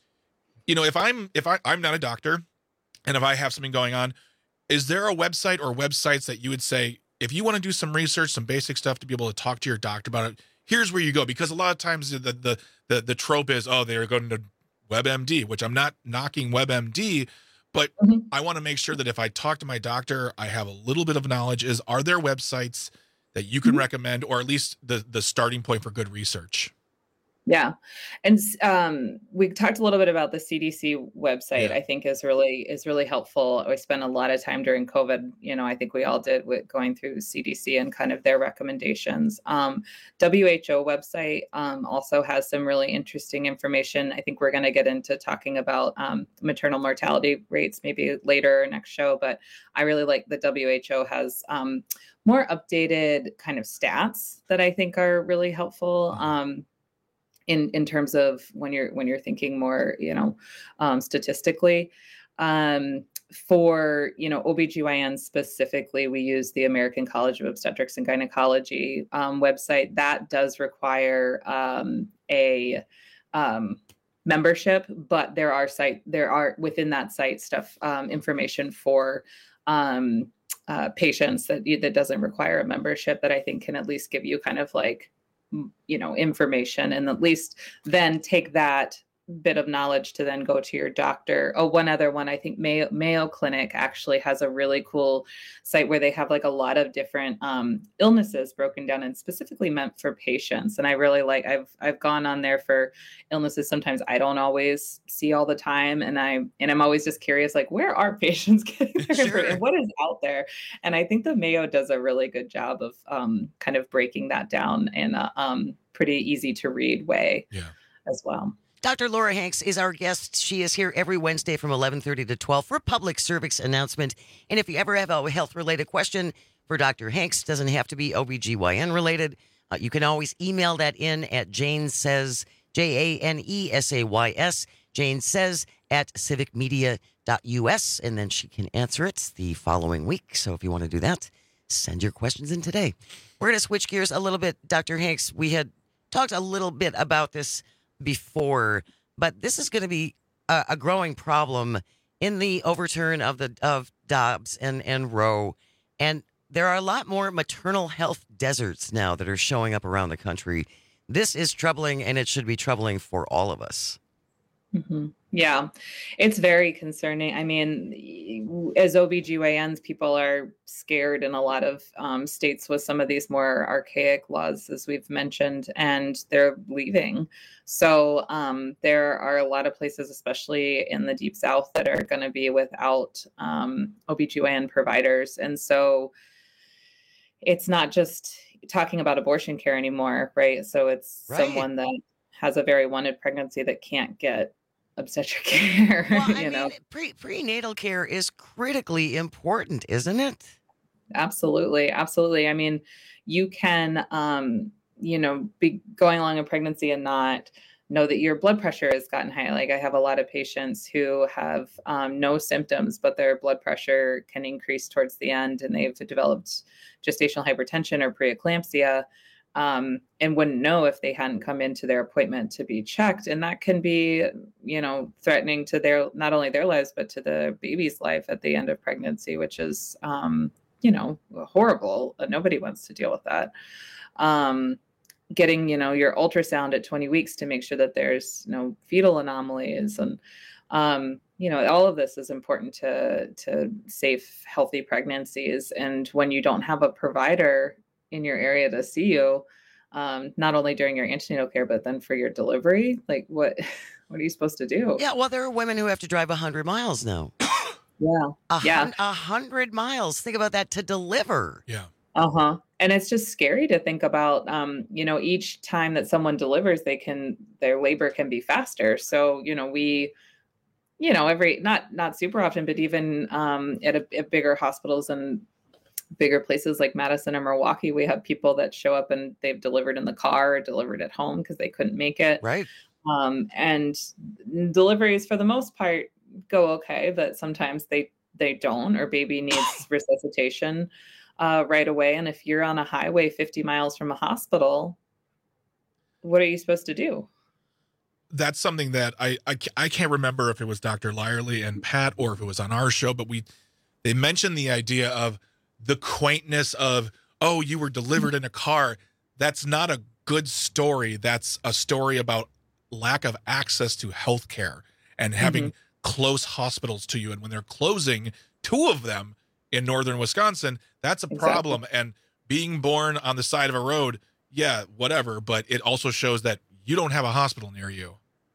You know, if I'm if I, I'm not a doctor and if I have something going on, is there a website or websites that you would say, if you want to do some research, some basic stuff to be able to talk to your doctor about it, here's where you go? Because a lot of times the the the, the trope is, oh, they're going to WebMD, which I'm not knocking WebMD, but Mm-hmm. I want to make sure that if I talk to my doctor, I have a little bit of knowledge. Is are there websites that you can Mm-hmm. recommend, or at least the the starting point for good research? Yeah. And um, we talked a little bit about the C D C website, Yeah. I think is really, is really helpful. I spent a lot of time during COVID, you know, I think we all did with going through C D C and kind of their recommendations. Um, W H O website um, also has some really interesting information. I think we're going to get into talking about um, maternal mortality rates maybe later next show, but I really like the W H O has um, more updated kind of stats that I think are really helpful. Um, in in terms of when you're when you're thinking more, you know, um, statistically. Um, for, you know, O B G Y N specifically, we use the American College of Obstetrics and Gynecology um, website. That does require um, a um, membership, but there are site there are within that site stuff um, information for um, uh, patients that that doesn't require a membership that I think can at least give you kind of like, you know, information, and at least then take that bit of knowledge to then go to your doctor. Oh, one other one, I think Mayo, Mayo Clinic actually has a really cool site where they have like a lot of different um, illnesses broken down and specifically meant for patients. And I really like, I've, I've gone on there for illnesses. Sometimes I don't always see all the time. And I, and I'm always just curious, like, where are patients getting their Sure. info- and what is out there? And I think the Mayo does a really good job of um, kind of breaking that down in a um, pretty easy to read way Yeah. as well. Doctor Laura Hanks is our guest. She is here every Wednesday from eleven thirty to twelve for a public service announcement. And if you ever have a health-related question for Doctor Hanks, doesn't have to be O B G Y N related, uh, you can always email that in at Jane Says, J A N E S A Y S, Jane Says at civic media dot U S, and then she can answer it the following week. So if you want to do that, send your questions in today. We're going to switch gears a little bit. Doctor Hanks, we had talked a little bit about this before, but this is going to be a, a growing problem in the overturn of the of Dobbs and and Roe. And there are a lot more maternal health deserts now that are showing up around the country. This is troubling, and it should be troubling for all of us. Mm-hmm. Yeah, it's very concerning. I mean, as O B G Y Ns, people are scared in a lot of um, states with some of these more archaic laws, as we've mentioned, and they're leaving. So um, there are a lot of places, especially in the Deep South, that are going to be without um, O B G Y N providers. And so it's not just talking about abortion care anymore, right? So it's Right. someone that has a very wanted pregnancy that can't get obstetric care. Well, I you know, mean, pre- prenatal care is critically important, isn't it? absolutely, absolutely. I mean, you can, um, you know, be going along in pregnancy and not know that your blood pressure has gotten high. Like I have a lot of patients who have um, no symptoms, but their blood pressure can increase towards the end, and they've developed gestational hypertension or preeclampsia. Um, and wouldn't know if they hadn't come into their appointment to be checked. And that can be, you know, threatening to their, not only their lives, but to the baby's life at the end of pregnancy, which is, um, you know, horrible. Nobody wants to deal with that. Um, getting, you know, your ultrasound at twenty weeks to make sure that there's no fetal anomalies. And, um, you know, all of this is important to, to safe, healthy pregnancies. And when you don't have a provider in your area to see you, um, not only during your antenatal care, but then for your delivery, like what, what are you supposed to do? Yeah, well, there are women who have to drive one hundred miles now. Yeah. A Yeah. hun- a hundred miles. Think about that to deliver. Yeah. Uh-huh. And it's just scary to think about, um, you know, each time that someone delivers, they can, their labor can be faster. So, you know, we, you know, every, not, not super often, but even um, at, a, at bigger hospitals and bigger places like Madison or Milwaukee, we have people that show up and they've delivered in the car or delivered at home because they couldn't make it. Right. Um, and deliveries for the most part go okay, but sometimes they, they don't, or baby needs resuscitation uh, right away. And if you're on a highway fifty miles from a hospital, what are you supposed to do? That's something that I, I, I can't remember if it was Doctor Lyerly and Pat or if it was on our show, but we, they mentioned the idea of the quaintness of, oh, you were delivered in a car. That's not a good story. That's a story about lack of access to health care and having Mhm. close hospitals to you. And when they're closing two of them in northern Wisconsin, that's a Exactly. problem. And being born on the side of a road, yeah, whatever. But it also shows that you don't have a hospital near you.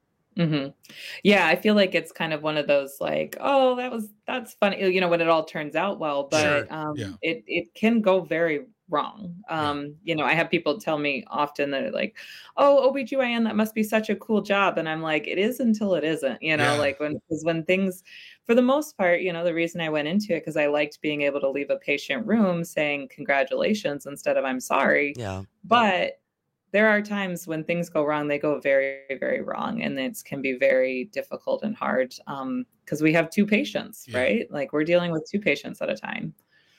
hmm Yeah, I feel like it's kind of one of those like, oh, that was that's funny, you know, when it all turns out well, but Sure, um, yeah. it it can go very wrong. Um, you know, I have people tell me often that are like, oh, O B G Y N, that must be such a cool job, and I'm like, it is until it isn't. You know, Yeah. like when because when things, for the most part, you know, the reason I went into it because I liked being able to leave a patient room saying congratulations instead of I'm sorry. Yeah. But there are times when things go wrong, they go very, very wrong. And it can be very difficult and hard um, because we have two patients, Yeah. right? Like we're dealing with two patients at a time.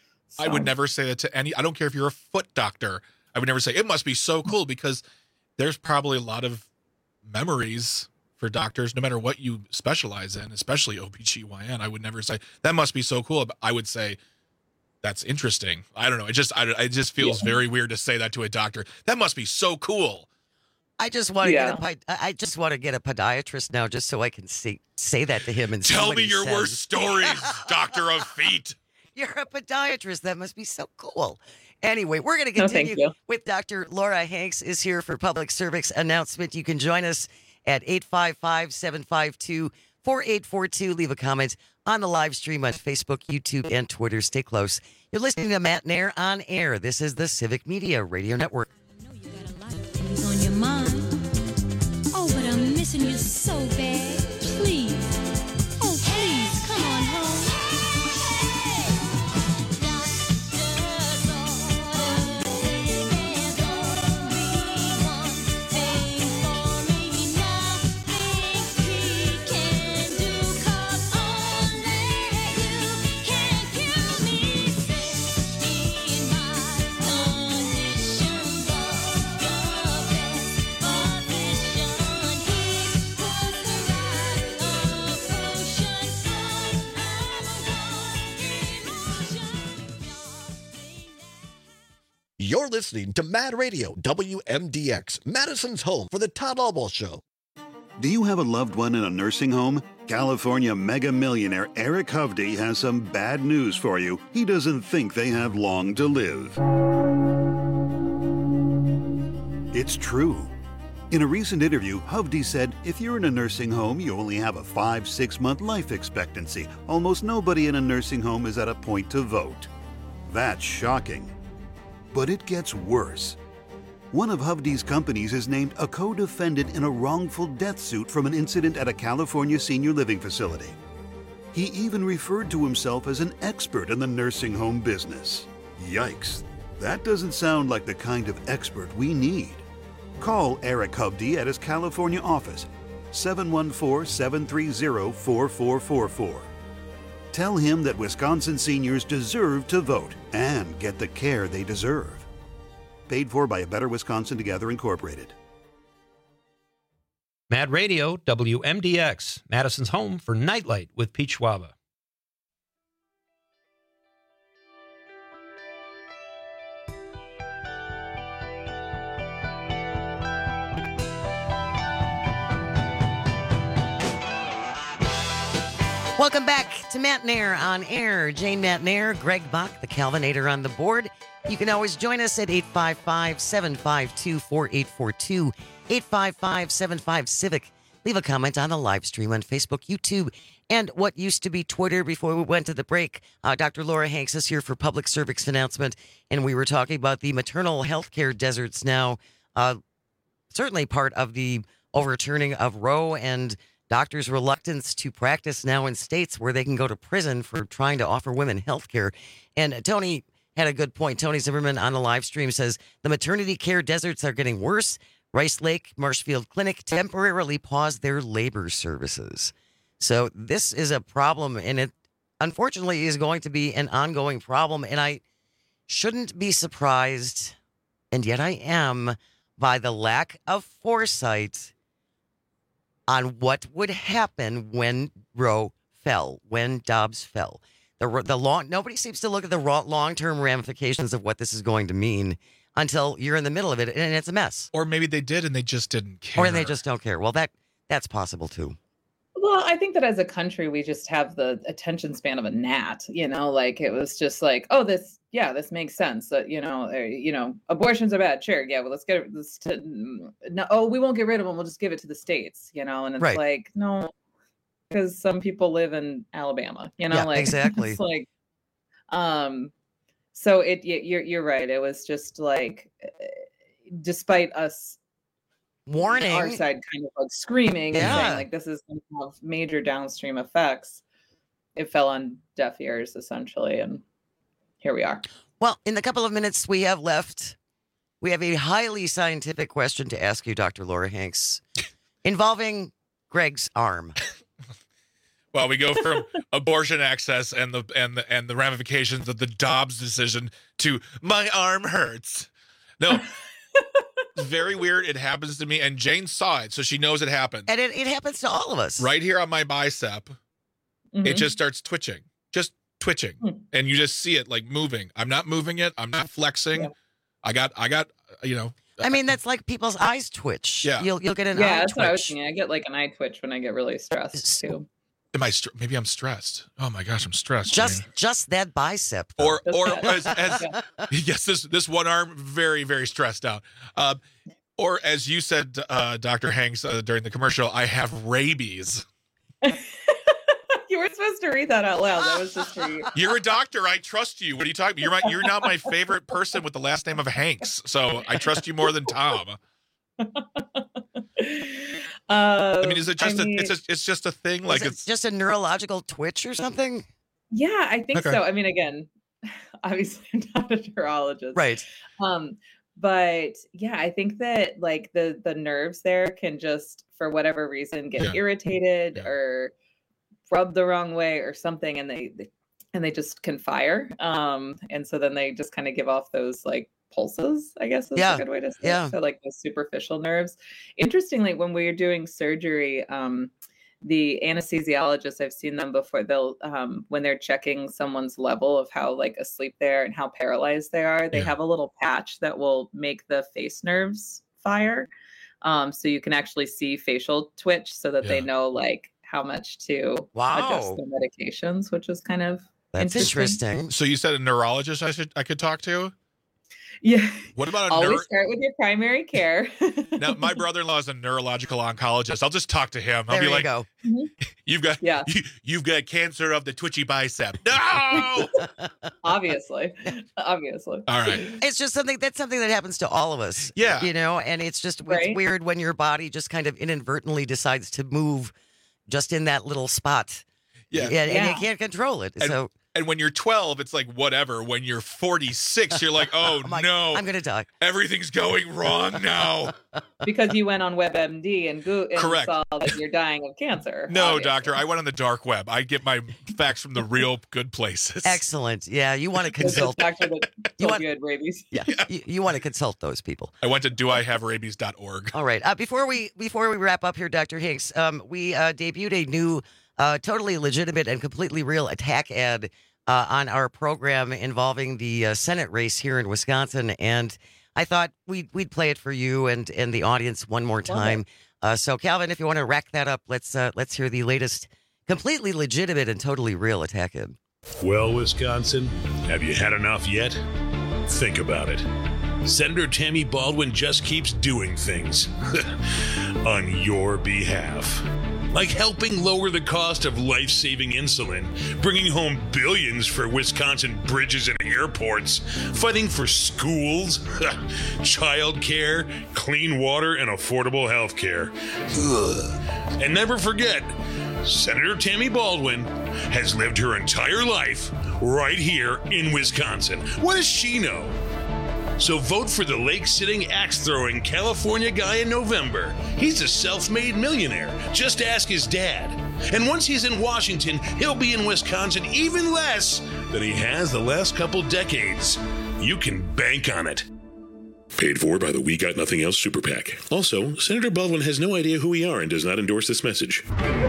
I would So- never say that to any, I don't care if you're a foot doctor. I would never say it must be so cool because there's probably a lot of memories for doctors, no matter what you specialize in, especially O B G Y N. I would never say that must be so cool. But I would say that's interesting. I don't know. It just, I, it just feels Yeah. very weird to say that to a doctor. That must be so cool. I just want to Yeah. get a pi- I just want to get a podiatrist now, just so I can say say that to him and see Tell what me he your says. worst stories, doctor of feet. You're a podiatrist. That must be so cool. Anyway, we're going to No, thank continue you. with Doctor Laura Hanks is here for public service announcement. You can join us at eight five five, seven five two, four eight four two. Leave a comment on the live stream on Facebook, YouTube, and Twitter. Stay close. You're listening to Matt Nair on air. This is the Civic Media Radio Network. Things on your mind. Oh, but I'm missing you so bad. Please. Oh, please, come on home. Condition, but You're listening to Mad Radio, W M D X, Madison's home for the Todd Albaugh Show. Do you have a loved one in a nursing home? California mega millionaire Eric Hovde has some bad news for you. He doesn't think they have long to live. It's true. In a recent interview, Hovde said, if you're in a nursing home, you only have a five, six month life expectancy. Almost nobody in a nursing home is at a point to vote. That's shocking. But it gets worse. One of Hovde's companies is named a co-defendant in a wrongful death suit from an incident at a California senior living facility. He even referred to himself as an expert in the nursing home business. Yikes. That doesn't sound like the kind of expert we need. Call Eric Hovde at his California office, seven one four, seven three zero, four four four four. Tell him that Wisconsin seniors deserve to vote and get the care they deserve. Paid for by A Better Wisconsin Together Incorporated. Mad Radio, W M D X, Madison's home for Nightlight with Pete Schwaba. Welcome back to Matt Nair on air. Jane Matt Nair, Greg Bach, the Calvinator on the board. You can always join us at eight five five, seven five two, four eight four two, eight five five, seven five, Civic. Leave a comment on the live stream on Facebook, YouTube, and what used to be Twitter before we went to the break. Uh, Doctor Laura Hanks is here for public service announcement, and we were talking about the maternal health care deserts now, uh, certainly part of the overturning of Roe and doctors' reluctance to practice now in states where they can go to prison for trying to offer women health care. And Tony had a good point. Tony Zimmerman on the live stream says the maternity care deserts are getting worse. Rice Lake Marshfield Clinic temporarily paused their labor services. So this is a problem, and it unfortunately is going to be an ongoing problem. And I shouldn't be surprised, and yet I am, by the lack of foresight on what would happen when Roe fell, when Dobbs fell. The, the long nobody seems to look at the long-term ramifications of what this is going to mean until you're in the middle of it, and it's a mess. Or maybe they did and they just didn't care. Or they just don't care. Well, that that's possible too. Well, I think that as a country, we just have the attention span of a gnat. You know, like it was just like, oh, this, yeah, this makes sense. That you know, uh, you know, abortions are bad. Sure, yeah, well, let's get this to. No, oh, we won't get rid of them. We'll just give it to the states. You know, and it's right. like no. Because some people live in Alabama, you know, yeah, like exactly. It's like, um, so it you're you're right. It was just like, despite us warning our side, kind of like screaming yeah. and saying like this is going to have major downstream effects. It fell on deaf ears essentially, and here we are. Well, in the couple of minutes we have left, we have a highly scientific question to ask you, Doctor Laura Hanks, involving Greg's arm. Well, we go from abortion access and the and the and the ramifications of the Dobbs decision to my arm hurts. No, it's very weird. It happens to me, and Jane saw it, so she knows it happened. And it, it happens to all of us. Right here on my bicep, mm-hmm. It just starts twitching, just twitching, mm. and you just see it like moving. I'm not moving it. I'm not flexing. Yeah. I got, I got, you know. I mean, that's like people's eyes twitch. Yeah, you'll you'll get an yeah, eye that's twitch. what I was thinking. I get like an eye twitch when I get really stressed too. Am I str- maybe I'm stressed? Oh my gosh, I'm stressed. Just Jane. just that bicep. Though. Or or as, as yes, this this one arm very very stressed out. Uh, or as you said, uh, Doctor Hanks, uh, during the commercial, I have rabies. You were supposed to read that out loud. That was just for you. You're a doctor. I trust you. What are you talking about? You're my, you're now my favorite person with the last name of Hanks. So I trust you more than Tom. Uh, I mean, is it just I a? mean, It's a, it's just a thing. Like it it's just a neurological twitch or something. Yeah, I think Okay. so. I mean, again, obviously I'm not a neurologist, right? Um, but yeah, I think that like the the nerves there can just, for whatever reason, get Yeah. irritated Yeah. or rub the wrong way or something, and they, they and they just can fire. Um, and so then they just kind of give off those like pulses, I guess is Yeah. a good way to say Yeah. it. So like the superficial nerves. Interestingly, when we were doing surgery, um, the anesthesiologists, I've seen them before. They'll um, when they're checking someone's level of how like asleep they are and how paralyzed they are, they Yeah. have a little patch that will make the face nerves fire. Um, so you can actually see facial twitch so that they Yeah. know like how much to Wow. adjust their medications, which is kind of That's interesting. So you said a neurologist I should I could talk to? Yeah. What about a Always neuro? start with your primary care. Now, my brother-in-law is a neurological oncologist. I'll just talk to him. I'll There be you like, go. "You've got, Yeah. you, you've got cancer of the twitchy bicep." No. Obviously. Obviously. All right. It's just something that's something that happens to all of us. Yeah. You know, and it's just it's Right. weird when your body just kind of inadvertently decides to move just in that little spot. Yeah. And, and you Yeah. can't control it. And, so and when you're twelve, it's like whatever. When you're forty-six, you're like, "Oh I'm like, no, I'm going to die. everything's going wrong now." Because you went on WebMD and, go- and Correct. saw that you're dying of cancer. No, obviously. doctor, I went on the dark web. I get my facts from the real good places. Excellent. Yeah, you want to This is consult. doctor that You told want- you had rabies. Yeah, you, you want to consult those people. I went to do I have rabies dot org. All right. Uh, before we before we wrap up here, Doctor Hanks, um, we uh, debuted a new, uh, totally legitimate and completely real attack ad uh, on our program involving the uh, Senate race here in Wisconsin, and I thought we'd we'd play it for you and and the audience one more time. Uh, so, Calvin, if you want to rack that up, let's uh, let's hear the latest, completely legitimate and totally real attack ad. Well, Wisconsin, have you had enough yet? Think about it. Senator Tammy Baldwin just keeps doing things on your behalf. Like helping lower the cost of life-saving insulin, bringing home billions for Wisconsin bridges and airports, fighting for schools, child care, clean water, and affordable health care. Ugh. And never forget, Senator Tammy Baldwin has lived her entire life right here in Wisconsin. What does she know? So vote for the lake-sitting, axe-throwing California guy in November. He's a self-made millionaire. Just ask his dad. And once he's in Washington, he'll be in Wisconsin even less than he has the last couple decades. You can bank on it. Paid for by the We Got Nothing Else Super PAC. Also, Senator Baldwin has no idea who we are and does not endorse this message.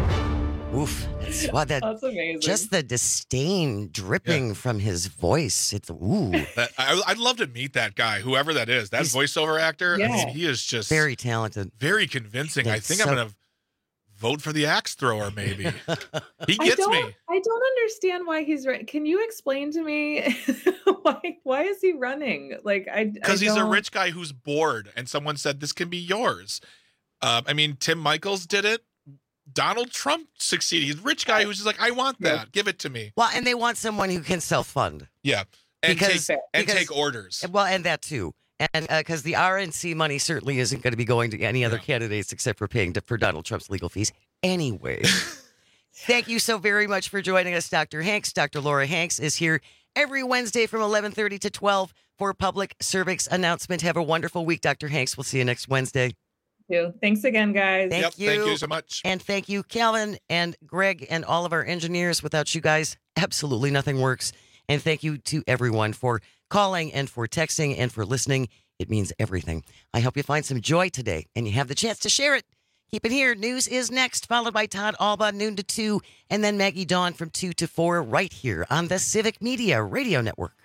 Oof. Wow, that, That's amazing. just the disdain dripping from his voice. It's ooh. That, I, I'd love to meet that guy, whoever that is. That He's- voiceover actor, I Yeah. mean, he is just Very talented. very convincing. I It's think so- I'm going to vote for the axe thrower, maybe. He I gets don't, me. I don't understand why he's right. Can you explain to me why why is he running? Like I Because I he's a don't- rich guy who's bored, and someone said, this can be yours. Uh, I mean, Tim Michaels did it. Donald Trump succeeded. He's a rich guy who's just like, I want that. Give it to me. Well, and they want someone who can self-fund. Yeah. And, Because- take, and because- take orders. Well, and that too. And because the R N C money certainly isn't going to be going to any other candidates except for paying to, for Donald Trump's legal fees. Anyway, thank you so very much for joining us, Doctor Hanks. Doctor Laura Hanks is here every Wednesday from eleven thirty to twelve for public cervix announcement. Have a wonderful week, Doctor Hanks. We'll see you next Wednesday. you. Thanks again, guys. Thank Yep, you. thank you so much. And thank you, Calvin and Greg and all of our engineers. Without you guys, absolutely nothing works. And thank you to everyone for calling and for texting and for listening. It means everything. I hope you find some joy today and you have the chance to share it. Keep it here. News is next, followed by Todd Alba, noon to two, and then Maggie Dawn from two to four right here on the Civic Media Radio Network.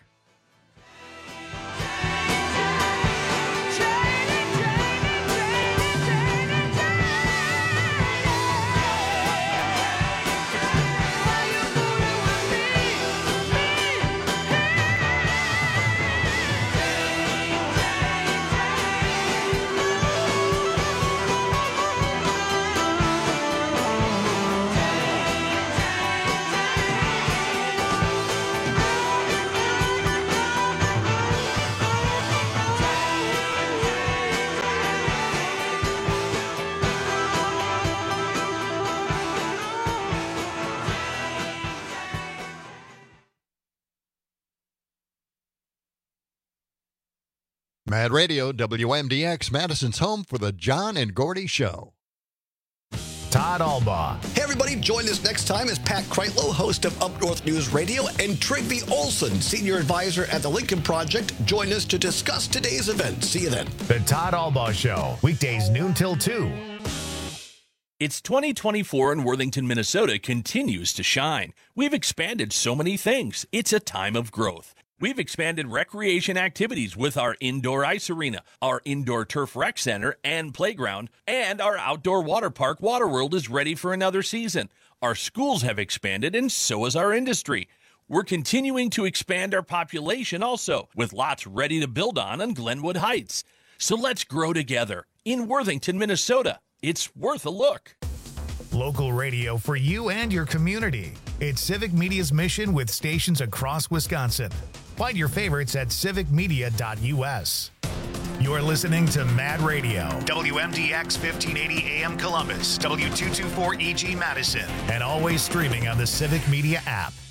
Mad Radio, W M D X, Madison's home for the John and Gordy Show. Todd Albaugh. Hey, everybody, join us next time as Pat Kreitlow, host of Up North News Radio, and Trigby Olson, senior advisor at the Lincoln Project, join us to discuss today's event. See you then. The Todd Albaugh Show, weekdays noon till two. It's twenty twenty-four and Worthington, Minnesota continues to shine. We've expanded so many things. It's a time of growth. We've expanded recreation activities with our indoor ice arena, our indoor turf rec center and playground, and our outdoor water park, Waterworld, is ready for another season. Our schools have expanded, and so has our industry. We're continuing to expand our population also, with lots ready to build on on Glenwood Heights. So let's grow together in Worthington, Minnesota. It's worth a look. Local radio for you and your community. It's Civic Media's mission with stations across Wisconsin. Find your favorites at civic media dot u s. You're listening to Mad Radio, W M D X fifteen eighty A M Columbus, W two twenty-four E G Madison, and always streaming on the Civic Media app.